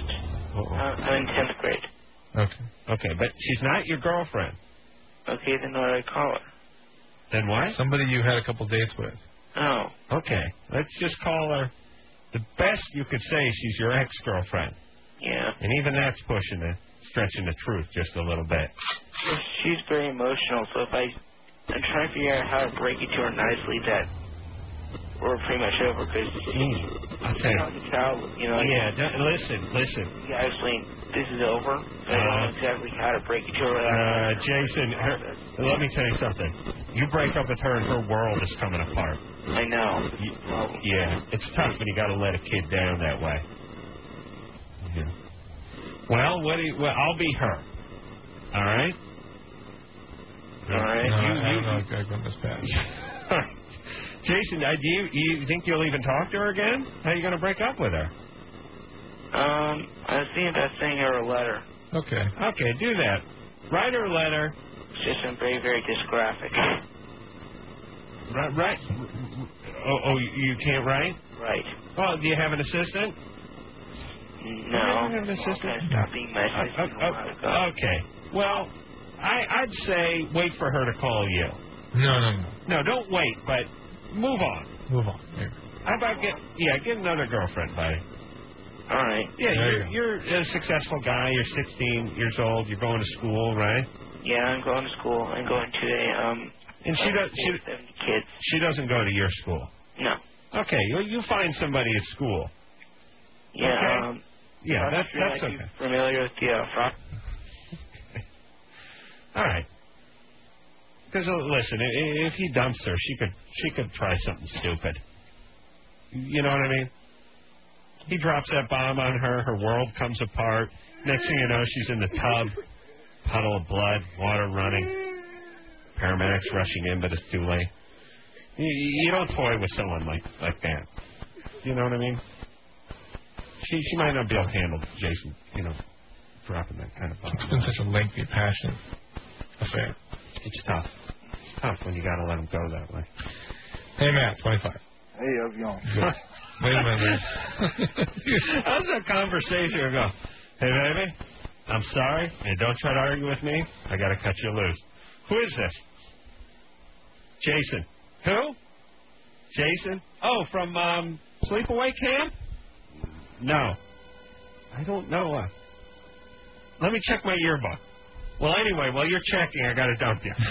I'm in 10th grade. Okay, but she's not your girlfriend. Okay, then what do I call her? Then what? Somebody you had a couple dates with. Oh. Okay, let's just call her. The best you could say is she's your ex-girlfriend. Yeah. And even that's stretching the truth just a little bit. She's very emotional, so if I'm trying to figure out how to break it to her nicely that we're pretty much over, because I'll tell you. Listen. Yeah, I was saying, this is over. I don't know exactly how to break it to her. Jason, let me tell you something. You break up with her and her world is coming apart. I know. Yeah, it's tough when you got to let a kid down that way. Yeah. Well, I'll be her. All right? All right. I don't know if I got this bad. Jason, do you think you'll even talk to her again? How are you going to break up with her? I was thinking about sending her a letter. Okay, do that. Write her a letter. It's just some very, very graphic. Right. Oh, you can't write? Right. Well, do you have an assistant? No. You don't have an assistant? Stop being my assistant. Okay. Well, I'd say wait for her to call you. No, don't wait, but move on. Maybe. How about get another girlfriend, buddy? All right. Yeah, you're a successful guy. You're 16 years old. You're going to school, right? Yeah, I'm going to school. I'm going to a And she doesn't go to your school. No. Okay, you find somebody at school. Yeah. Okay? That's okay. Familiar with the frock? All right. Because listen, if he dumps her, she could try something stupid. You know what I mean? He drops that bomb on her. Her world comes apart. Next thing you know, she's in the tub, puddle of blood, water running, paramedics rushing in, but it's too late. You don't toy with someone like that. You know what I mean? She might not be able to handle Jason, dropping that kind of bomb. It's been such a lengthy, passionate affair. It's tough. It's tough when you got to let him go that way. Hey, Matt, 25. Hey, how's it going? Good. Wait a minute, man. How's that conversation go? Hey, baby, I'm sorry. Hey, don't try to argue with me. I got to cut you loose. Who is this? Jason. Who? Jason? Oh, from Sleepaway Camp? No. I don't know. Let me check my yearbook. Well, anyway, while you're checking, I got to dump you.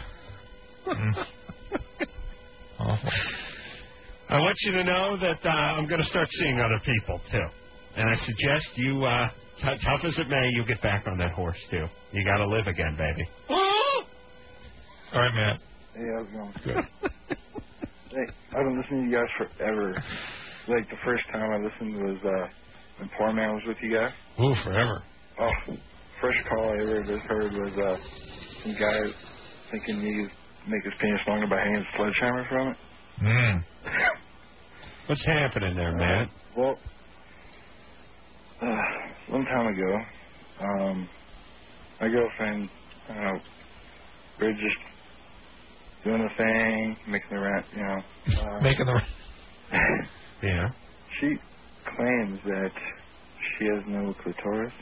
Awful. I want you to know that I'm going to start seeing other people, too. And I suggest you, tough as it may, you get back on that horse, too. You got to live again, baby. All right, Matt. Hey, how's it going? Good. Hey, I've been listening to you guys forever. Like, the first time I listened was when Poor Man was with you guys. Ooh, forever. Oh, first call I ever just heard was some guy thinking he could make his penis longer by hanging a sledgehammer from it. What's happening there, Matt? Well, some time ago, my girlfriend, we were just doing the thing, making the rent, making the rent. Yeah. She claims that she has no clitoris.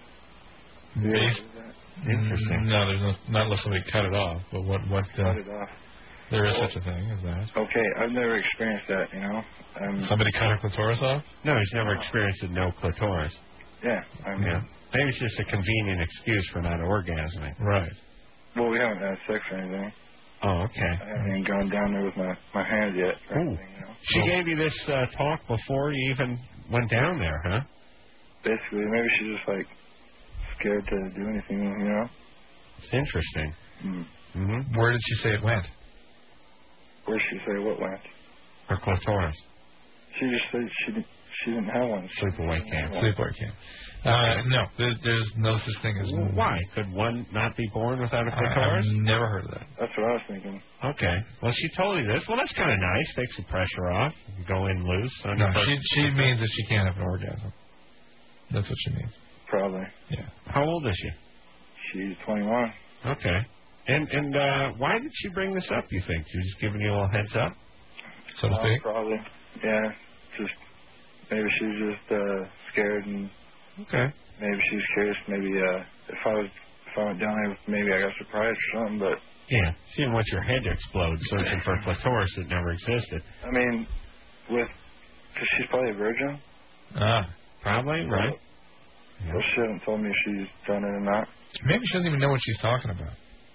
Interesting. No, there's no, not unless somebody cut it off. But what cut it off. There is such a thing as that. Okay, I've never experienced that, Somebody cut her clitoris off? No, he's never experienced no clitoris. Yeah, yeah. Maybe it's just a convenient excuse for not orgasming. Right. Well, we haven't had sex or anything. Oh, okay. I haven't even gone down there with my hands yet. Or anything, She gave you this talk before you even went down there, huh? Basically, maybe she's just like scared to do anything, It's interesting. Mm-hmm. Where did she say it went? Where did she say what went? Her clitoris. She just said she didn't have one. Sleepaway camp. Sleepaway camp. No, there's no such thing as... Why? Could one not be born without a clitoris? I've never heard of that. That's what I was thinking. Okay. Well, she told you this. Well, that's kind of nice. Takes the pressure off. You go in loose. No, she means that she can't have an orgasm. That's what she means. Probably. Yeah. How old is she? She's 21. Okay. And why did she bring this up, you think? She was just giving you a little heads up? So to speak? Probably. Yeah. Just maybe she's just scared and okay. Maybe she's curious. Maybe if I went down there, maybe I got surprised or something. But yeah, she didn't want your head to explode searching for a clitoris that never existed. I mean, because she's probably a virgin. Probably right. Yeah. Well, she hasn't told me if she's done it or not. Maybe she doesn't even know what she's talking about.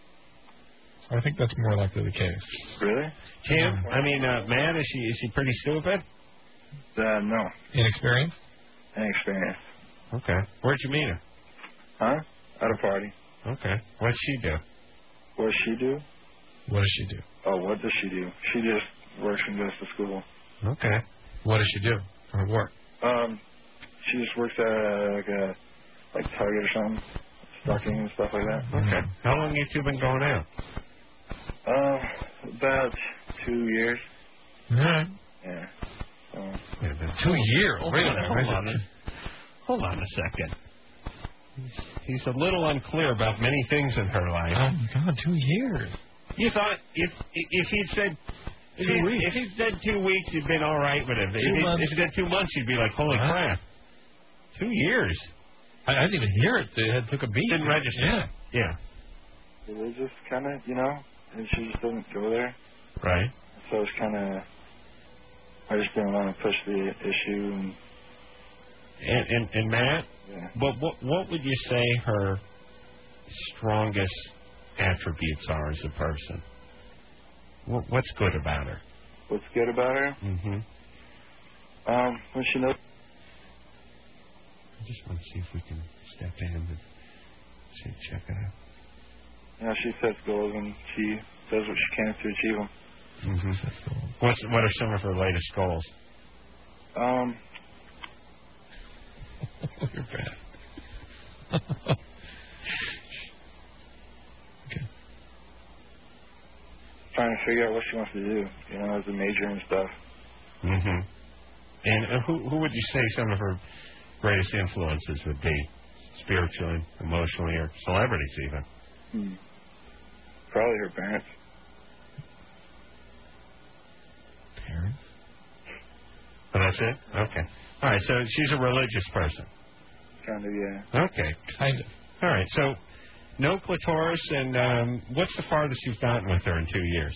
I think that's more likely the case. Really? Tim? I mean, man, is she pretty stupid? No. Inexperienced? Inexperienced. Okay. Where'd you meet her? Huh? At a party. Okay. What'd she do? What does she do? What does she do? Oh, what does she do? She just works and goes to school. Okay. What does she do for her work? She just works at like Target or something, stocking and stuff like that. Okay. How long have you two been going out? About 2 years. All right. Yeah. 2 years. Hold on a second. He's a little unclear about many things in her life. Oh my God, 2 years. You thought if he'd said 2 weeks. If he'd said 2 weeks, you'd been all right with it. If he said 2 months, you'd be like, holy crap. 2 years. I didn't even hear it. It took a beat. Didn't register. Yeah. It was just kind of, and she just doesn't go there. Right. So it's kind of, I just didn't want to push the issue. And Matt, yeah. what would you say her strongest attributes are as a person? What's good about her? What's good about her? Mm-hmm. When she knows. I just want to see if we can step in and check it out. Yeah, she sets goals and she does what she can to achieve them. Mm-hmm. What are some of her latest goals? You're bad. Okay. Trying to figure out what she wants to do, as a major and stuff. Mm-hmm. And who would you say some of her greatest influences would be? Spiritually, emotionally, or celebrities even? Probably her parents. Parents? Oh, that's it? Okay. All right, so she's a religious person. Kind of, yeah. Okay. Kind of. All right, so no clitoris, and what's the farthest you've gotten with her in 2 years?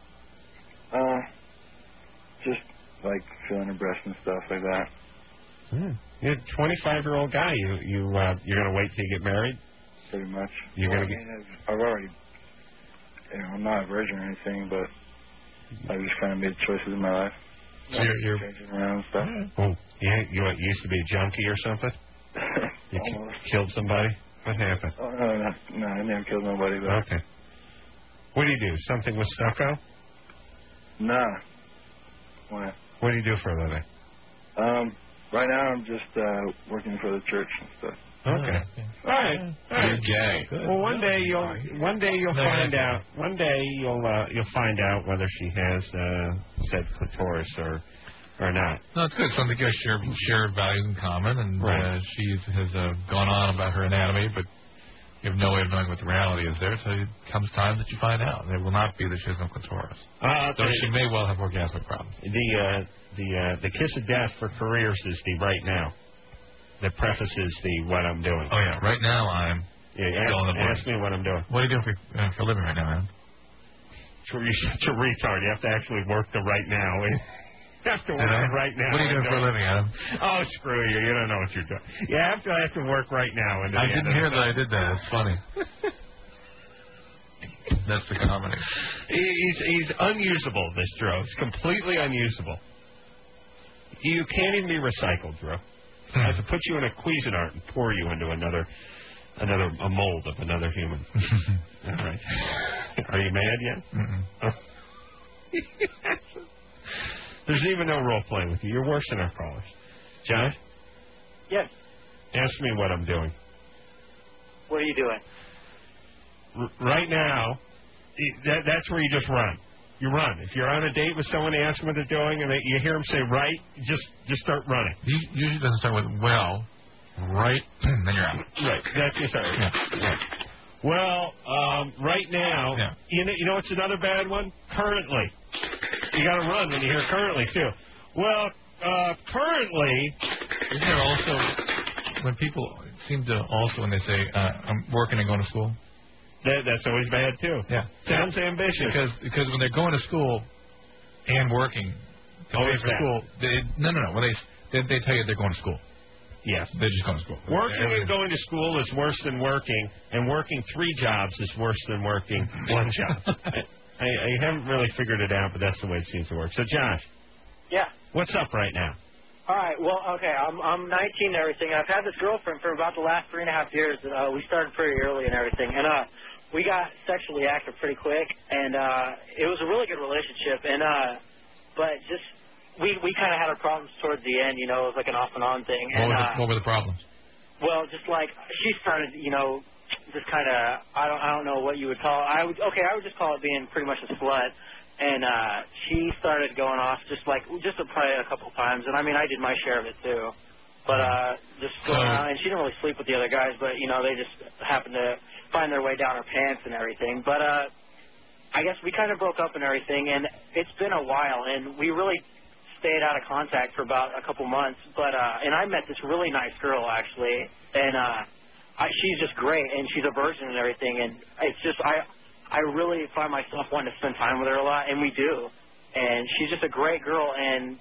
Just like feeling her breast and stuff like that. You're a 25-year-old guy. You're going to wait till you get married? pretty much. You're gonna I mean, I've already, I'm not a virgin or anything, but I just kind of made choices in my life. So you're changing around and stuff. Oh, yeah, you used to be a junkie or something? You killed somebody? What happened? Oh, no, I never killed nobody. But Okay. What do you do? Something with stucco? Nah. What? What do you do for a living? Right now I'm just working for the church and stuff. Okay. All right. You're gay. Well, one day you'll find out. One day you'll find out whether she has said clitoris or not. No, it's good. Something you guys share values in common, and she has gone on about her anatomy, but you have no way of knowing what the reality is there. So it comes time that you find out. It will not be that she has no clitoris. Though she may well have orgasmic problems. The kiss of death for careers is the right now. That prefaces the what I'm doing. Oh yeah, right now I'm. Ask me what I'm doing. What are you doing for a living right now, man? You're such a retard. You have to actually work the right now. You have to work the right now. What are you doing for a living, Adam? Oh, screw you. You don't know what you're doing. You have to work right now. I didn't hear that I did that. It's funny. That's the comedy. He's unusable, this Drew. It's completely unusable. You can't even be recycled, Drew. I have to put you in a Cuisinart and pour you into a mold of another human. All right. Are you mad yet? Mm-mm. There's even no role playing with you. You're worse than our callers. John? Yes. Ask me what I'm doing. What are you doing? Right now, that's where you just run. You run. If you're on a date with someone, ask them what they're doing, and you hear them say right, just start running. Usually doesn't start with well, right, then you're out. Right. That's your start. Yeah. Right. Well, right now, you know what's another bad one? Currently. You got to run when you hear currently, too. Well, currently... Isn't there also, when people seem to also, when they say, I'm working and going to school? That's always bad, too. Yeah. Sounds ambitious. Because when they're going to school and working, always for school, when they tell you they're going to school. Yes. They're just going to school. Working and going to school is worse than working, and working 3 jobs is worse than working 1 job. I haven't really figured it out, but that's the way it seems to work. So, Josh. Yeah. What's up right now? All right. Well, okay. I'm 19 and everything. I've had this girlfriend for about the last 3.5 years. We started pretty early and everything, and we got sexually active pretty quick, and it was a really good relationship. And but just we kind of had our problems towards the end. It was like an off and on thing. What were the problems? Well, just like she started, just kind of I don't know what you would call it. I would just call it being pretty much a slut. And she started going off just probably a couple times, and I mean I did my share of it too. But just going around, and she didn't really sleep with the other guys, but they just happened to find their way down her pants and everything. But I guess we kind of broke up and everything, and it's been a while, and we really stayed out of contact for about a couple months. But and I met this really nice girl actually, and she's just great, and she's a virgin and everything, and it's just I really find myself wanting to spend time with her a lot, and we do. And she's just a great girl, and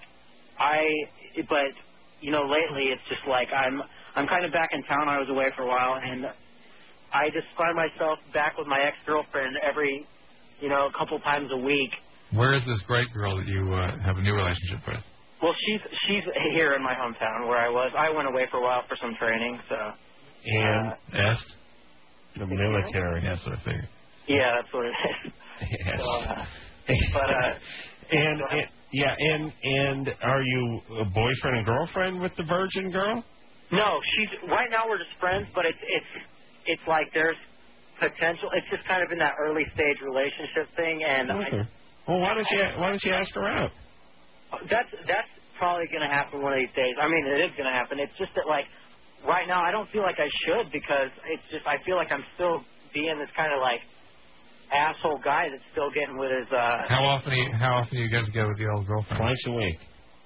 but lately it's just like I'm kind of back in town. I was away for a while, and I just find myself back with my ex-girlfriend every, couple times a week. Where is this great girl that you have a new relationship with? Well, she's here in my hometown where I was. I went away for a while for some training, so. And the military. That's what I figured. Yeah, that's what it is. Yes. So, and are you a boyfriend and girlfriend with the virgin girl? No, right now we're just friends, but it's like there's potential. It's just kind of in that early stage relationship thing, and okay. Well, why don't you ask her out? That's probably going to happen one of these days. I mean, it is going to happen. It's just that right now I don't feel like I should, because it's just I feel like I'm still being this kind of asshole guy that's still getting with his. How often do you guys get with the old girlfriend? Twice a week.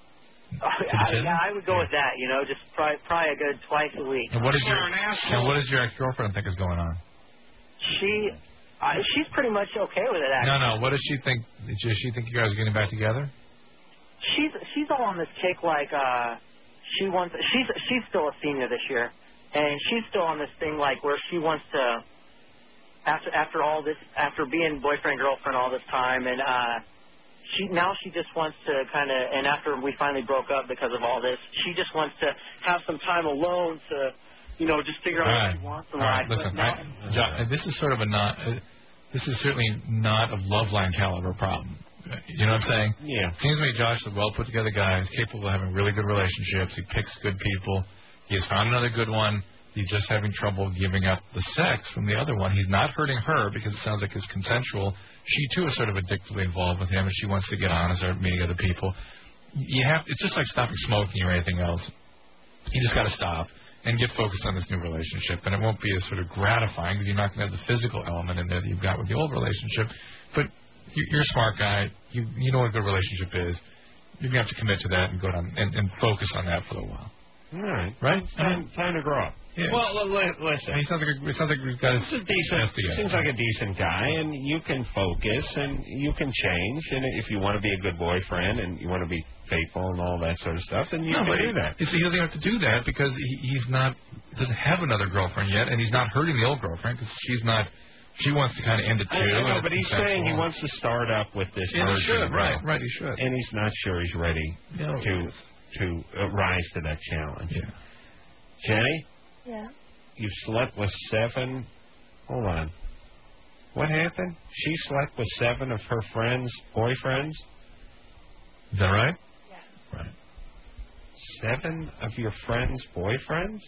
I would go with that. Just probably a good twice a week. And what is your ex-girlfriend think is going on? She's pretty much okay with it. Actually. No. What does she think? Does she think you guys are getting back together? She's all on this kick. She's still a senior this year, and she's still on this thing like where she wants to, after all this, after being boyfriend girlfriend all this time, and she just wants to kind of, and after we finally broke up because of all this, she just wants to have some time alone to, just figure out what she wants in life. Listen, John, this is sort of this is certainly not a Loveline caliber problem. You know what I'm saying? Yeah. It seems to me Josh is a well-put-together guy. He's capable of having really good relationships. He picks good people. He has found another good one. He's just having trouble giving up the sex from the other one. He's not hurting her because it sounds like it's consensual. She, too, is sort of addictively involved with him, and she wants to get on and start meeting other people. It's just like stopping smoking or anything else. You just got to stop and get focused on this new relationship, and it won't be as sort of gratifying because you're not going to have the physical element in there that you've got with the old relationship. But you're a smart guy. You know what a good relationship is. You're going to have to commit to that and go down and focus on that for a while. All right. Right? Time to grow up. Yeah. Well, listen. It sounds like he's got his seems like a decent guy, and you can focus, and you can change, and if you want to be a good boyfriend, and you want to be faithful and all that sort of stuff, then you can do that. He doesn't have to do that because doesn't have another girlfriend yet, and he's not hurting the old girlfriend because she wants to kind of end it too. I know, but he's saying he wants to start up with this version. He should, right, he should. And he's not sure he's ready to rise to that challenge. Yeah. Jenny? Yeah. You slept with 7... Hold on. What happened? She slept with 7 of her friends' boyfriends? Is that right? Yeah. Right. 7 of your friends' boyfriends?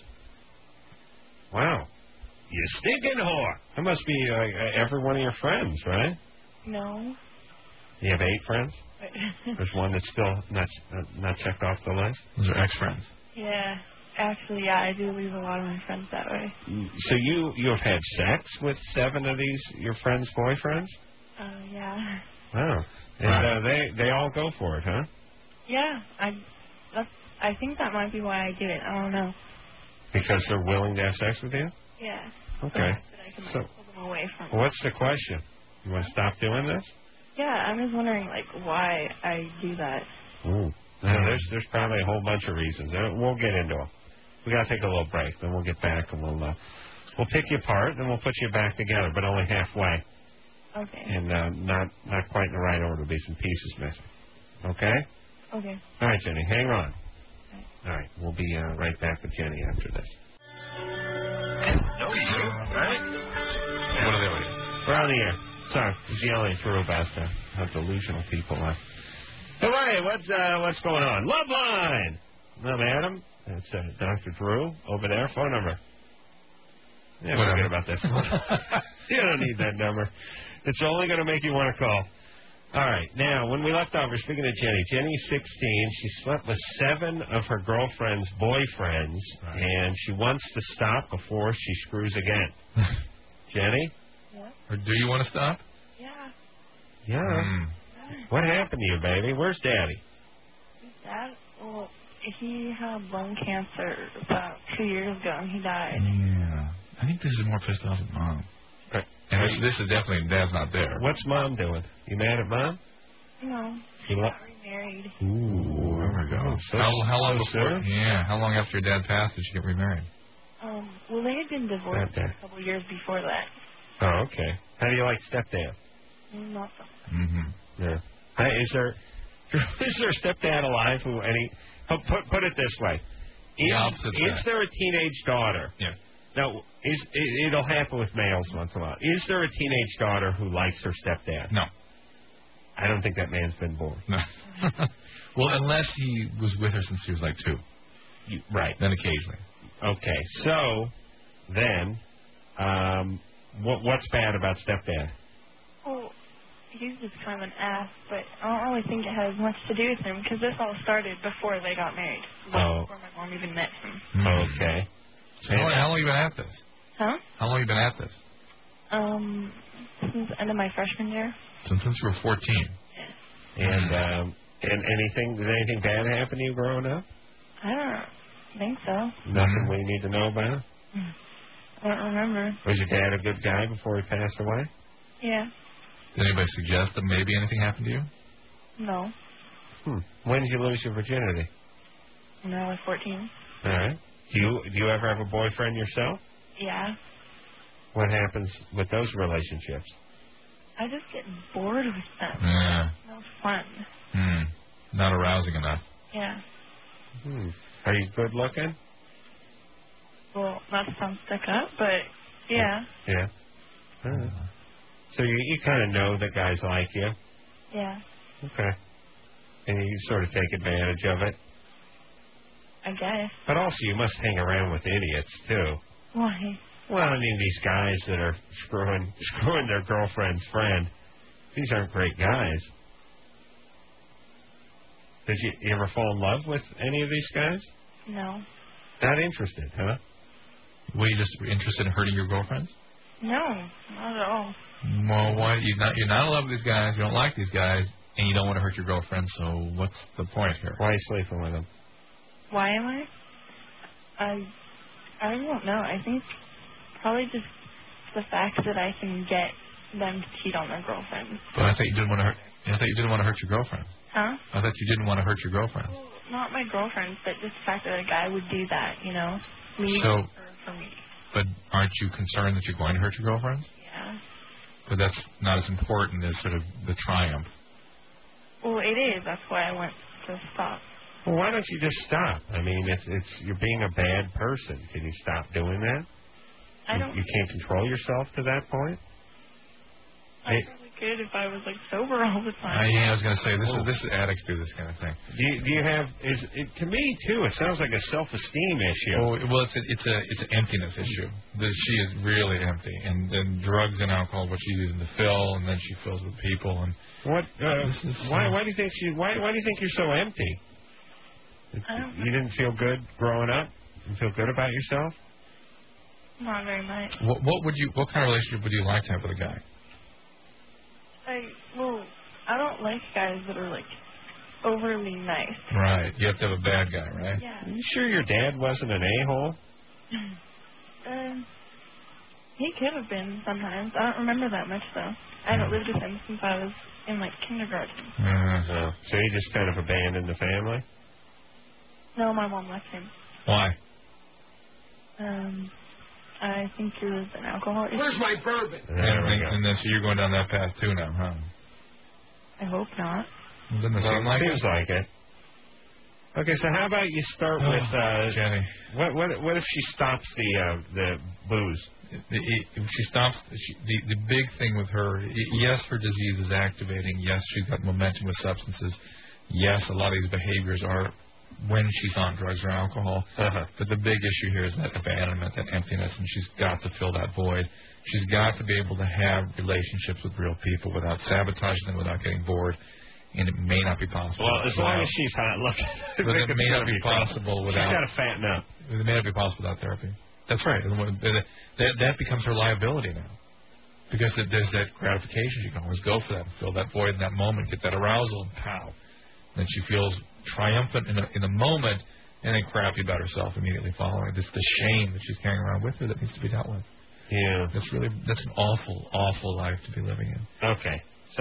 Wow. You stinking whore. That must be every one of your friends, right? No. You have 8 friends? There's one that's still not checked off the list? Those are ex-friends. Yeah. Actually, yeah, I do leave a lot of my friends that way. So you have had sex with 7 of your friends' boyfriends? Yeah. Wow. And they all go for it, huh? Yeah. I think that might be why I do it. I don't know. Because they're willing to have sex with you? Yeah. Okay. So pull them away from. What's the question? You want to stop doing this? Yeah, I'm just wondering, why I do that. Ooh. There's probably a whole bunch of reasons. We'll get into them. We got to take a little break, then we'll get back and we'll pick you apart, then we'll put you back together, but only halfway. Okay. And not quite in the right order. There'll be some pieces missing. Okay? Okay. All right, Jenny, hang on. All right, we'll be right back with Jenny after this. No, you, right? What are they waiting? We're on the air. Sorry, I was yelling through about how delusional people are. Hey, what's going on? Love Line! I'm Adam. It's Dr. Drew over there. Phone number. Yeah, forget about that phone number. You don't need that number. It's only going to make you want to call. All right. Now, when we left off, we're speaking to Jenny. Jenny's 16. She slept with 7 of her girlfriend's boyfriends, and she wants to stop before she screws again. Jenny? Yeah. Or do you want to stop? Yeah. Yeah. What happened to you, baby? Where's Daddy? Dad? Well, he had lung cancer about 2 years ago, and he died. Yeah. I think this is more pissed off at Mom. And this is definitely, Dad's not there. What's Mom doing? You mad at Mom? No. She got remarried. Ooh, there we go. How long before? Yeah, how long after your dad passed did she get remarried? Well, they had been divorced a couple years before that. Oh, okay. How do you like stepdad? Not so. Mm-hmm. Yeah. Hey, is there a stepdad alive who put it this way? Is there a teenage daughter? Yeah. No, it'll happen with males once in a while. Is there a teenage daughter who likes her stepdad? No. I don't think that man's been born. No. Well, unless he was with her since he was like 2. Right. Then occasionally. Okay. So, then, what's bad about stepdad? Well, he's just kind of an ass, but I don't really think it has much to do with him because this all started before they got married. Before my mom even met him. Okay. So how long have you been at this? Huh? How long have you been at this? Since the end of my freshman year. Since you were 14. And did anything bad happen to you growing up? I don't think so. Nothing we need to know about? I don't remember. Was your dad a good guy before he passed away? Yeah. Did anybody suggest that maybe anything happened to you? No. When did you lose your virginity? When I was 14. All right. Do you ever have a boyfriend yourself? Yeah. What happens with those relationships? I just get bored with them. Yeah. No fun. Not arousing enough. Yeah. Are you good looking? Well, not to sound stuck up, but yeah. Yeah. So you kind of know that guys like you. Yeah. Okay. And you sort of take advantage of it. I guess. But also, you must hang around with idiots too. Why? Well, I mean, these guys that are screwing their girlfriend's friend. These aren't great guys. Did you ever fall in love with any of these guys? No. Not interested, huh? Were you just interested in hurting your girlfriends? No, not at all. Well, why you're not in love with these guys, you don't like these guys, and you don't want to hurt your girlfriend, so what's the point here? Why are you sleeping with them? Why am I? I don't know. I think probably just the fact that I can get them to cheat on their girlfriends. But I thought you didn't want to hurt. I thought you didn't want to hurt your girlfriend. Huh? I thought you didn't want to hurt your girlfriend. Well, not my girlfriends, but just the fact that a guy would do that, you know, leave So, her for me. but aren't you concerned that you're going to hurt your girlfriends? Yeah. But that's not as important as sort of the triumph. Well, it is. That's why I want to stop. Well, why don't you just stop? I mean, it's you're being a bad person. Can you stop doing that? I don't. You can't control yourself to that point. I probably could if I was like sober all the time. Yeah, I was going to say this is addicts do this kind of thing. Do you have to me too? It sounds like a self-esteem issue. Oh, well, it's an emptiness issue. She is really empty, and then drugs and alcohol, what she's using to fill, and then she fills with people. And what? Why do you think why do you think you're so empty? You didn't feel good growing up? You feel good about yourself? Not very much. What kind of relationship would you like to have with a guy? I don't like guys that are like overly nice. Right. You have to have a bad guy, right? Yeah. Are you sure your dad wasn't an a-hole? He could have been sometimes. I don't remember that much though. I haven't lived with him since I was in like kindergarten. So he just kind of abandoned the family? No, my mom left him. Why? I think it was an alcohol issue. Where's my bourbon? And then so you're going down that path too now, huh? I hope not. Doesn't it seem like seems it? like it. Okay, so how about you start with Jenny? What if she stops the booze? If she stops, the big thing with her, yes, her disease is activating. Yes, she's got momentum with substances. Yes, a lot of these behaviors are when she's on drugs or alcohol. But the big issue here is that abandonment, that emptiness, and she's got to fill that void. She's got to be able to have relationships with real people without sabotaging them, without getting bored. And it may not be possible. Well, as long as she's hot looking. But it may not be possible without... She's got to fatten up. It may not be possible without therapy. That's right. That becomes her liability now. Because there's that gratification. She can always go for that and fill that void in that moment, get that arousal, and pow. Then she feels triumphant in the moment and then crappy about herself immediately following. This the shame that she's carrying around with her that needs to be dealt with. Yeah. That's an awful, awful life to be living in. Okay. So,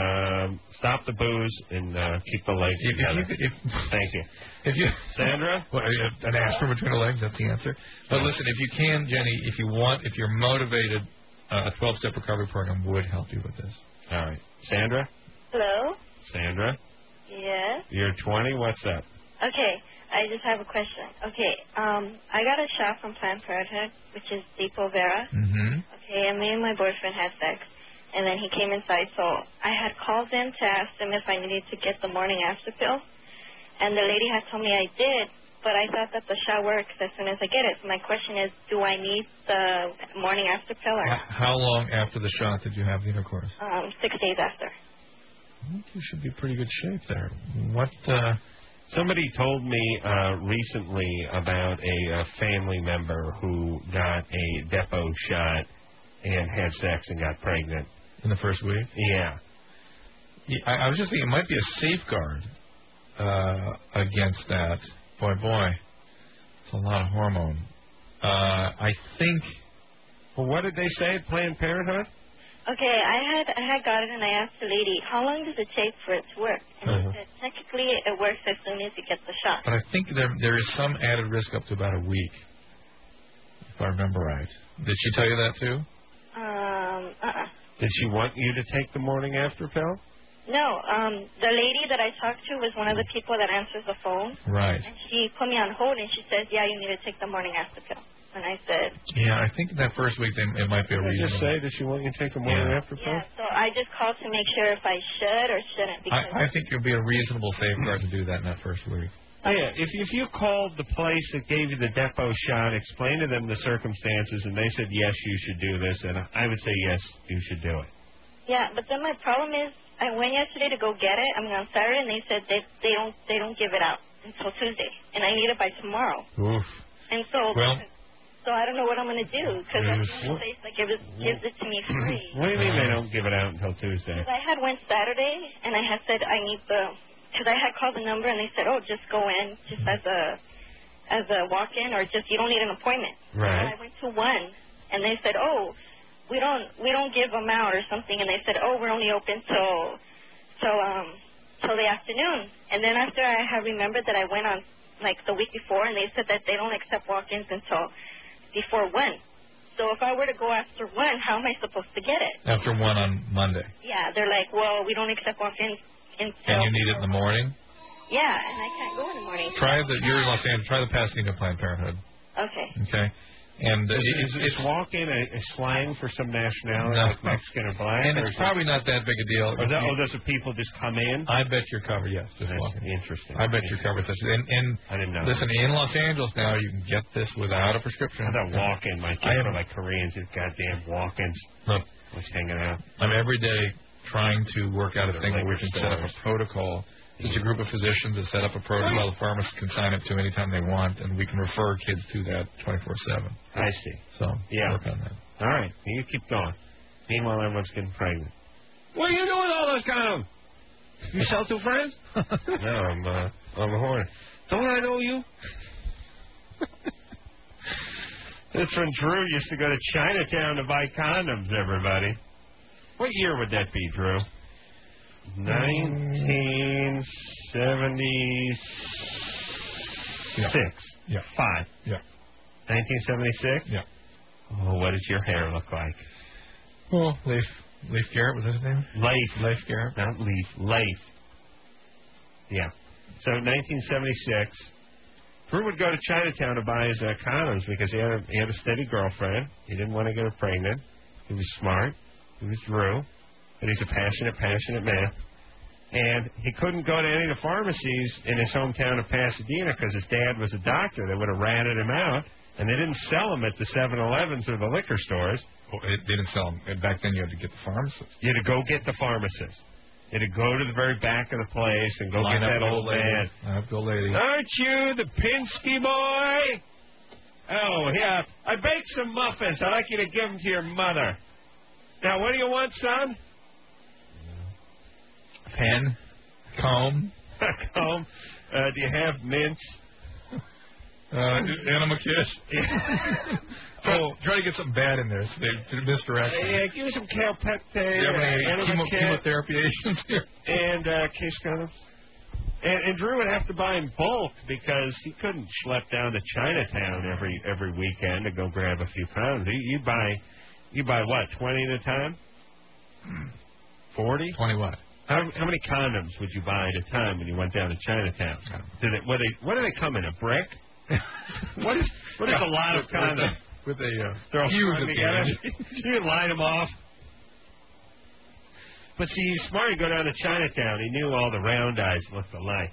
stop the booze and keep the legs together. Thank you. Sandra? An aspirin between the legs, that's the answer. But listen, if you can, Jenny, if you're motivated, a 12-step recovery program would help you with this. All right. Sandra? Hello? Sandra? Yes? You're 20. What's up? Okay. I just have a question. Okay. I got a shot from Planned Parenthood, which is Depo-Vera. Mm-hmm. Okay, and me and my boyfriend had sex. And then he came inside, so I had called them to ask them if I needed to get the morning after pill. And the lady had told me I did, but I thought that the shot works as soon as I get it. So my question is, do I need the morning after pill or not? How long after the shot did you have the intercourse? 6 days after. I think you should be in pretty good shape there. What? Somebody told me recently about a family member who got a Depo shot and had sex and got pregnant. In the first week? Yeah. I was just thinking it might be a safeguard against that. Boy, it's a lot of hormone. I think... Well, what did they say at Planned Parenthood? Okay, I had got it, and I asked the lady, how long does it take for it to work? And she said, technically, it works as soon as you get the shot. But I think there is some added risk up to about a week, if I remember right. Did she tell you that too? Did she want you to take the morning after pill? No, the lady that I talked to was one of the people that answers the phone. Right. And she put me on hold, and she says, yeah, you need to take the morning after pill. And I said... Yeah, I think that first week it might be a reason. Just say, does she want you to take the morning after pill? Yeah, so I just called to make sure if I should or shouldn't. Because I think it would be a reasonable safeguard to do that in that first week. Oh, yeah, if you called the place that gave you the depot shot, explained to them the circumstances, and they said, yes, you should do this, and I would say, yes, you should do it. Yeah, but then my problem is, I went yesterday to go get it. I mean, on Saturday, and they said they don't give it out until Tuesday, and I need it by tomorrow. Oof. And so, well, so I don't know what I'm going to do because that's the only place that gives it to me free. What do you mean they don't give it out until Tuesday? Because I had went Saturday, and I had said I need because I had called the number, and they said, oh, just go in just as a walk-in, or just you don't need an appointment. Right. And I went to one, and they said, oh, we don't give them out or something, and they said, oh, we're only open till the afternoon. And then after I had remembered that I went on like the week before, and they said that they don't accept walk-ins until before 1. So if I were to go after 1, how am I supposed to get it? After 1 on Monday. Yeah, they're like, well, we don't accept walk-ins until... And you need it in the morning? Yeah, and I can't go in the morning. You're in Los Angeles, try the Pasadena Planned Parenthood. Okay. Okay. And is walk-in a slang for some nationality, like Mexican or black? And it's probably not that big a deal. Does the people just come in? I bet you're covered, yes. Just That's walk-in. interesting. I bet you're covered. And I didn't know. Listen, in Los Angeles now, you can get this without a prescription. I thought walk-in might get for like Koreans, these goddamn walk-ins. Look, what's hanging out? I'm every day trying to work out a thing where we can set up a protocol. It's a group of physicians that set up a protocol. The pharmacist can sign up to anytime they want, and we can refer kids to that 24/7. I see. So, yeah. work on that. All right. You keep going. Meanwhile, everyone's getting pregnant. What are you doing with all those condoms? You sell to friends? No, I'm a hornet. Don't I know you? That's when Drew used to go to Chinatown to buy condoms, everybody. What year would that be, Drew? 1976. Yeah. 5. Yeah. 1976? Yeah. Oh, what does your hair look like? Oh, Leif Garrett, was that his name? Leif Garrett. Not Leif. Leif. Yeah. So 1976, Drew would go to Chinatown to buy his condoms because he had a steady girlfriend. He didn't want to get her pregnant. He was smart. He was Drew. And he's a passionate man. And he couldn't go to any of the pharmacies in his hometown of Pasadena because his dad was a doctor. They would have ratted him out. And they didn't sell them at the 7-Elevens or the liquor stores. Well, they didn't sell them. Back then you had to get the pharmacist. You had to go get the pharmacist. You had to go to the very back of the place and go get that old man. Old lady. Aren't you the Pinsky boy? Oh, yeah. I baked some muffins. I'd like you to give them to your mother. Now, what do you want, son? Pen, comb. Comb. Do you have mints? Enema kiss. Try to get something bad in there so they misdirect. Yeah, give me some Calpeptase. Do you have any chemotherapy agents here? And case condoms. And Drew would have to buy in bulk because he couldn't schlep down to Chinatown every weekend to go grab a few condoms. You buy what, 20 at a time? 40? 20 what? How many condoms would you buy at a time when you went down to Chinatown? What do they come in, a brick? What is a lot of condoms? With a fuse at the end. You can line them off. But see, he's smart to go down to Chinatown. He knew all the round eyes looked alike.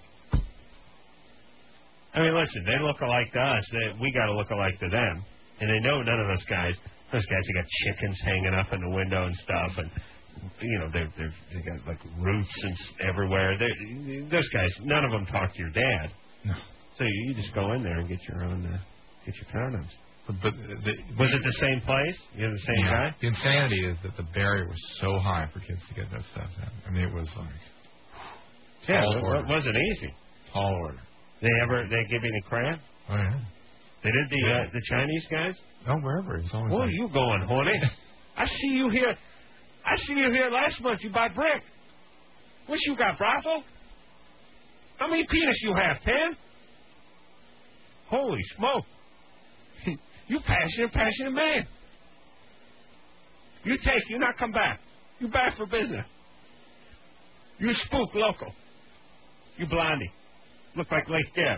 I mean, listen, they look alike to us. We got to look alike to them. And they know none of those guys, they got chickens hanging up in the window and stuff. And, you know, they got, like, roots and everywhere. Those guys, none of them talk to your dad. No. So you just go in there and get your condoms. But was it the same place? You're the same guy? The insanity is that the barrier was so high for kids to get that stuff done. I mean, it was like... Yeah, it wasn't easy. Tall order. They give you any crap? Oh, yeah. They did the Chinese guys? Oh, wherever. It was always Where are you going, horny? I see you here. I see you here last month. You bought brick. What you got, brothel? How many penis you have, 10? Holy smoke. You passionate man. You take, you not come back. You back for business. You spook local. You blondie. Look like Lake Deb.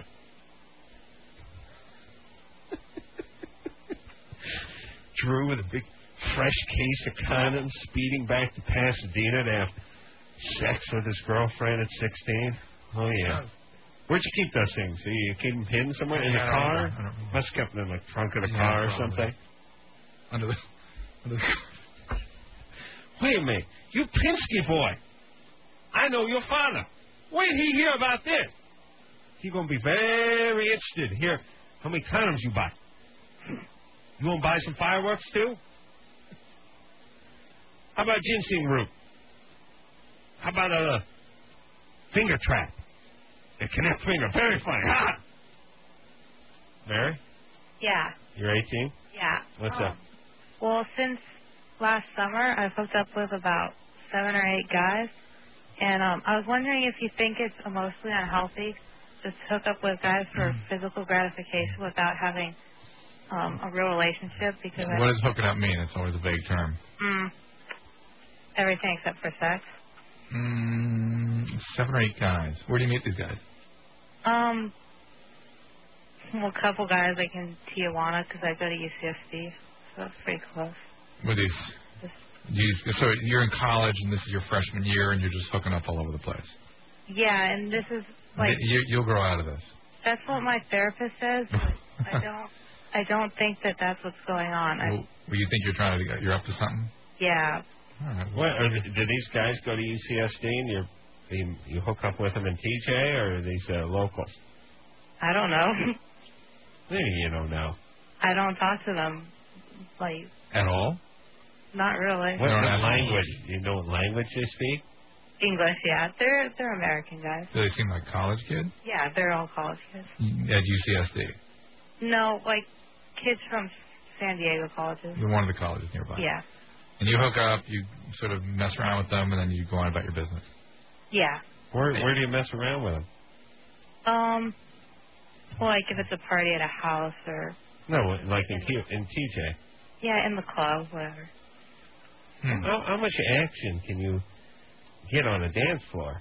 Drew with a big fresh case of condoms speeding back to Pasadena to have sex with his girlfriend at 16. Oh, yeah. Where'd you keep those things? You keep them hidden somewhere? In the car? I don't know. Must have kept them in the trunk of the car or probably. something. Under the Wait a minute. You Pinsky boy. I know your father. Wait till he hear about this. He's going to be very interested. Here, how many condoms you buy? You want to buy some fireworks, too? How about ginseng root? How about a finger trap? A connect finger. Very funny. Ha! Mary? Yeah. You're 18? Yeah. What's up? Well, since last summer, I've hooked up with about 7 or 8 guys. And I was wondering if you think it's emotionally unhealthy just to hook up with guys for physical gratification without having a real relationship. Because What does hooking up mean? It's always a vague term. Everything except for sex. 7 or 8 guys. Where do you meet these guys? Well, a couple guys like in Tijuana because I go to UCSD, so it's pretty close. With so you're in college and this is your freshman year and you're just hooking up all over the place. Yeah, and this is like You'll grow out of this. that's what my therapist says. But I don't think that that's what's going on. Well, you think you're up to something? Yeah. All right. What, do these guys go to UCSD and you hook up with them in TJ, or are these locals? I don't know. Maybe you don't know. I don't talk to them, like, At all? not really. What language? You know what language they speak? English, yeah. They're American guys. Do they seem like college kids? Yeah, they're all college kids. At UCSD? No, like kids from San Diego colleges. You're one of the colleges nearby. Yeah. And you hook up, you sort of mess around with them, and then you go on about your business. Yeah. Where do you mess around with them? Well, like if it's a party at a house or No, like in TJ. yeah, in the club, whatever. How much action can you get on a dance floor?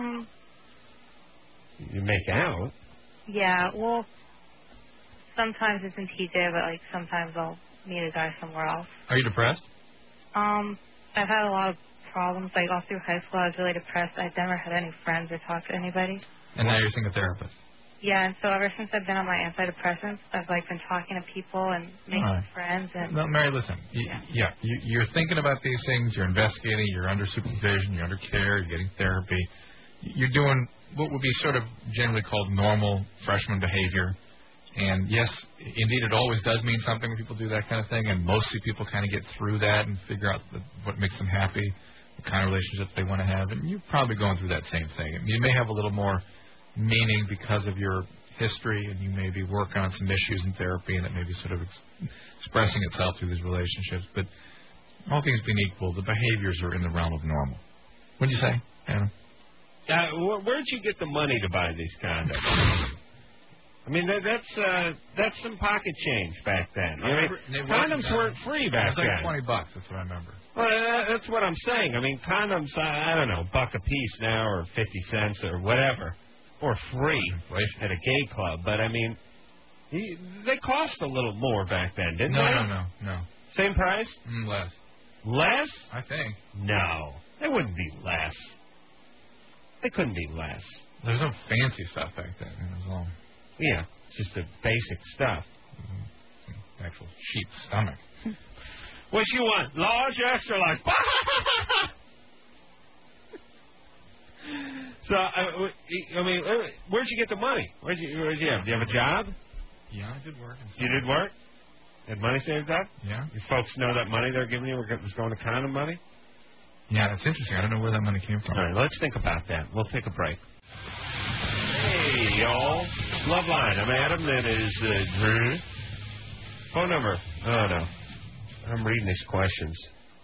You make out. Yeah, well, sometimes it's in TJ, but like sometimes I'll meet a guy somewhere else. Are you depressed? I've had a lot of problems. Like all through high school, I was really depressed. I've never had any friends or talked to anybody. And now you're seeing a therapist. Yeah, and so ever since I've been on my antidepressants, I've like been talking to people and making friends. And No, Mary, listen. You're thinking about these things. You're investigating. You're under supervision. You're under care. You're getting therapy. You're doing what would be sort of generally called normal freshman behavior. And yes, indeed, it always does mean something when people do that kind of thing. And mostly people kind of get through that and figure out what makes them happy, what kind of relationship they want to have. And you're probably going through that same thing. You may have a little more meaning because of your history, and you may be working on some issues in therapy, and it may be sort of expressing itself through these relationships. But all things being equal, the behaviors are in the realm of normal. What'd you say, Adam? Where'd you get the money to buy these condoms? I mean, that's some pocket change back then. Condoms weren't free back then. It was like $20. That's what I remember. Well, that's what I'm saying. I mean, condoms, I don't know, $1 a piece now, or 50 cents, or whatever, or free at a gay club. But I mean, they cost a little more back then, didn't they? No. Same price? Less. Less? I think. No, they wouldn't be less. They couldn't be less. There was no fancy stuff back then. It was all. Yeah, just the basic stuff. Actual sheep stomach. What you want? Large or extra large? So, I mean, where'd you get the money? Where'd you have? Do you have a job? Yeah, I did work. You did work? Had money saved up? Yeah. Your folks know that money they're giving you was going to condom money? Yeah, that's interesting. I don't know where that money came from. All right, let's think about that. We'll take a break. Hey, y'all. Loveline. I'm Adam. That is Drew. Phone number. Oh, no. I'm reading these questions.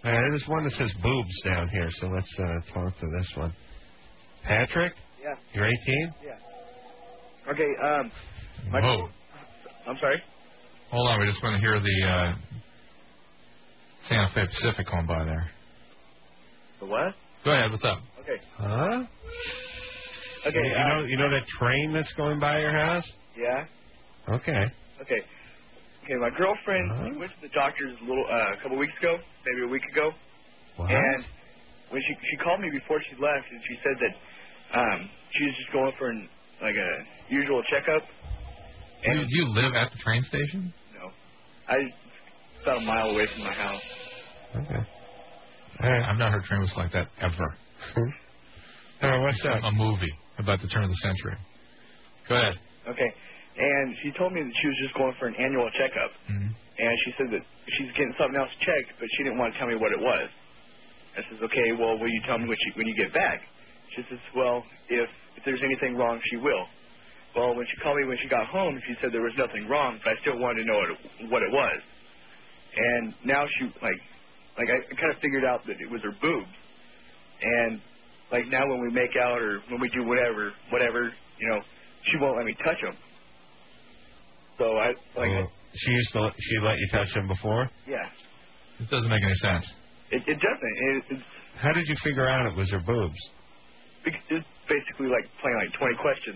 There's one that says boobs down here, so let's talk to this one. Patrick? Yeah. You're 18? Yeah. Okay, Whoa. I'm sorry? Hold on, we just want to hear the Santa Fe Pacific going by there. The what? Go ahead, what's up? Okay. Huh? Okay, You know that train that's going by your house? Yeah. Okay. Okay. Okay, my girlfriend she went to the doctor's a couple weeks ago, maybe a week ago. What? And when she called me before she left, and she said that she was just going for a usual checkup. And do you live at the train station? No. About a mile away from my house. Okay. I've not heard train whistles like that ever. What's that? A movie about the turn of the century. Go ahead. Okay. And she told me that she was just going for an annual checkup. Mm-hmm. And she said that she's getting something else checked, but she didn't want to tell me what it was. I says, okay, well, will you tell me when you get back? She says, well, if there's anything wrong, she will. Well, when she called me when she got home, she said there was nothing wrong, but I still wanted to know what it was. And now she, I kind of figured out that it was her boobs. And, now when we make out or when we do whatever, she won't let me touch them. So she let you touch them before? Yeah. It doesn't make any sense. It doesn't. It's How did you figure out it was her boobs? It's basically like playing 20 questions.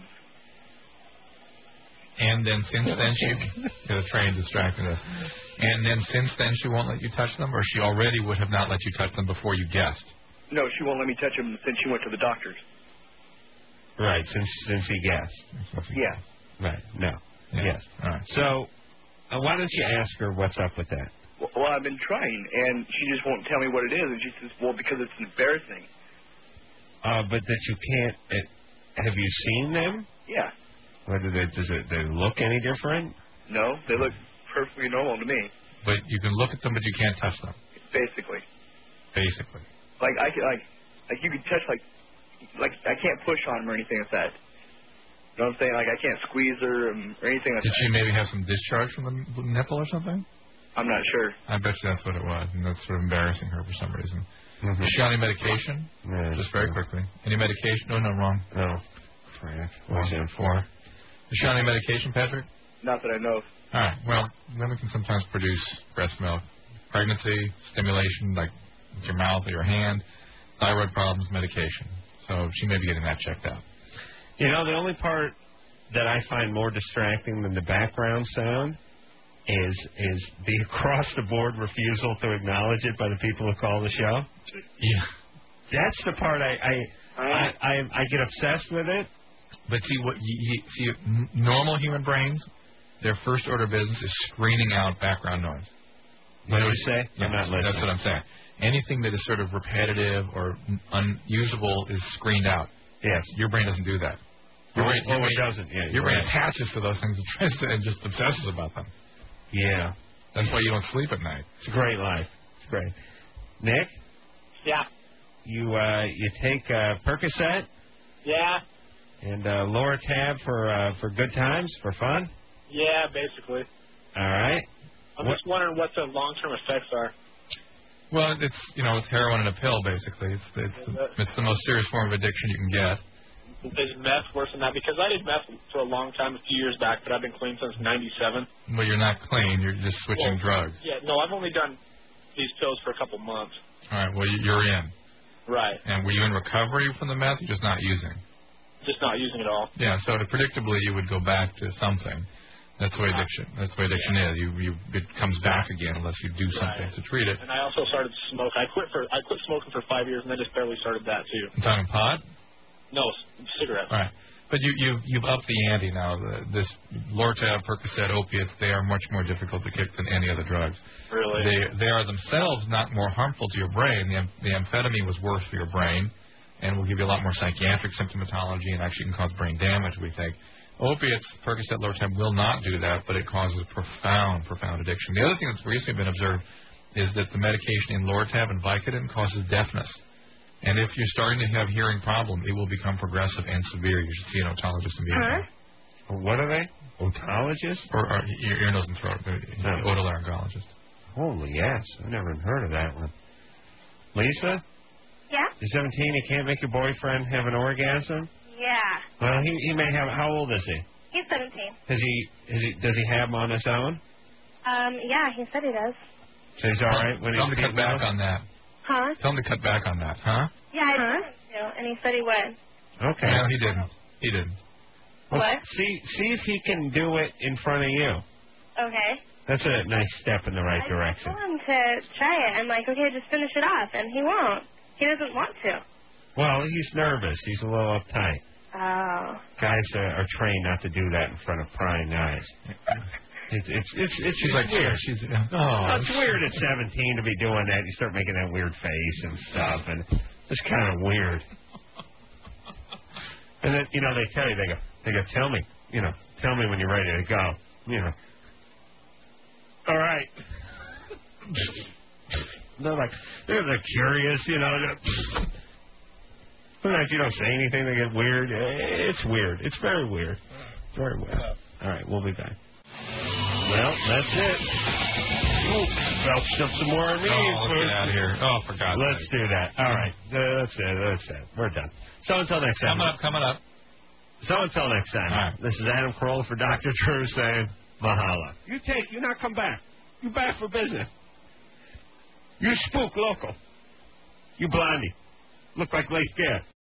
And then since then the train distracted us. And then since then she won't let you touch them, or she already would have not let you touch them before you guessed? No, she won't let me touch them since she went to the doctor's. Right, since he guessed. Yeah. Right. No. Yeah. Yes. All right. So, why don't you ask her what's up with that? Well, I've been trying, and she just won't tell me what it is. And she says, well, because it's embarrassing. But that you can't... have you seen them? Yeah. Does they look any different? No, they look perfectly normal to me. But you can look at them, but you can't touch them. Basically. Basically. I can, you can touch, I can't push on them or anything like that. You know what I'm saying? I can't squeeze her or anything like that. Did she maybe have some discharge from the nipple or something? I'm not sure. I bet you that's what it was, and that's sort of embarrassing her for some reason. Mm-hmm. Is she on any medication? Yeah, just very quickly. Any medication? No, wrong. No. Crap. What's in for? Is she on any medication, Patrick? Not that I know of. All right. Well, women can sometimes produce breast milk. Pregnancy, stimulation, like with your mouth or your hand, thyroid problems, medication. So she may be getting that checked out. You know, the only part that I find more distracting than the background sound is the across-the-board refusal to acknowledge it by the people who call the show. Yeah. That's the part I get obsessed with it. But see, see, normal human brains, their first order of business is screening out background noise. What do you say? Yeah, I'm not listening. That's what I'm saying. Anything that is sort of repetitive or unusable is screened out. Yes. Your brain doesn't do that. Your brain doesn't. Yeah, your brain right. attaches to those things and just obsesses about them. Yeah. That's why you don't sleep at night. It's a great life. It's great. Nick? Yeah. You take Percocet? Yeah. And Loratab for good times, for fun? Yeah, basically. All right. I'm just wondering what the long-term effects are. Well, it's heroin in a pill, basically. It's the most serious form of addiction you can get. Is meth worse than that? Because I did meth for a long time, a few years back, but I've been clean since '97. Well, you're not clean. You're just switching drugs. Yeah, no, I've only done these pills for a couple months. All right, well, you're in. Right. And were you in recovery from the meth or just not using? Just not using it all. Yeah, so predictably you would go back to something. That's the way addiction. That's the way addiction is. It comes back again unless you do something to treat it. And I also started to smoke. I quit smoking for 5 years, and I just barely started that too. I'm talking pot? No, cigarettes. All right, but you've upped the ante now. This Lortab, Percocet, opiates, they are much more difficult to kick than any other drugs. Really? They are themselves not more harmful to your brain. The amphetamine was worse for your brain, and will give you a lot more psychiatric symptomatology, and actually can cause brain damage. We think. Opiates, Percocet, Lortab will not do that, but it causes profound addiction. The other thing that's recently been observed is that the medication in Lortab and Vicodin causes deafness. And if you're starting to have hearing problem, it will become progressive and severe. You should see an otologist immediately. What are they? Otologist? Or ear, nose, and throat. Otolaryngologist. Holy yes. I never heard of that one. Lisa? Yeah? You're 17, you can't make your boyfriend have an orgasm? Yeah. Well, he may have. How old is he? He's 17. Does he have them on his own? Yeah, he said he does. So he's all right when Tell him to cut back on that. Huh? Tell him to cut back on that, huh? Yeah, I told him to, and he said he would. Okay. No, he didn't. He didn't. Well, What? See if he can do it in front of you. Okay. That's a nice step in the right direction. I told him to try it. I'm like, okay, just finish it off, and he won't. He doesn't want to. Well, he's nervous. He's a little uptight. Oh. Guys are trained not to do that in front of prying eyes. It's like weird. It's weird at 17 to be doing that. You start making that weird face and stuff, and it's kind of weird. And then they tell you, they go, tell me when you're ready to go. All right. They're curious, Sometimes you don't say anything, they get weird. It's weird. It's very weird. Very weird. All right, we'll be back. Well, that's it. Belched up some more on me. Let's get out of here. Oh, for God's sake. Let's do that. All right. That's it. We're done. So until next time. Coming up. So until next time. All right. This is Adam Carolla for Dr. Drew saying, Mahalo. You not come back. You back for business. You spook local. You blondie. Look like Leif Gare.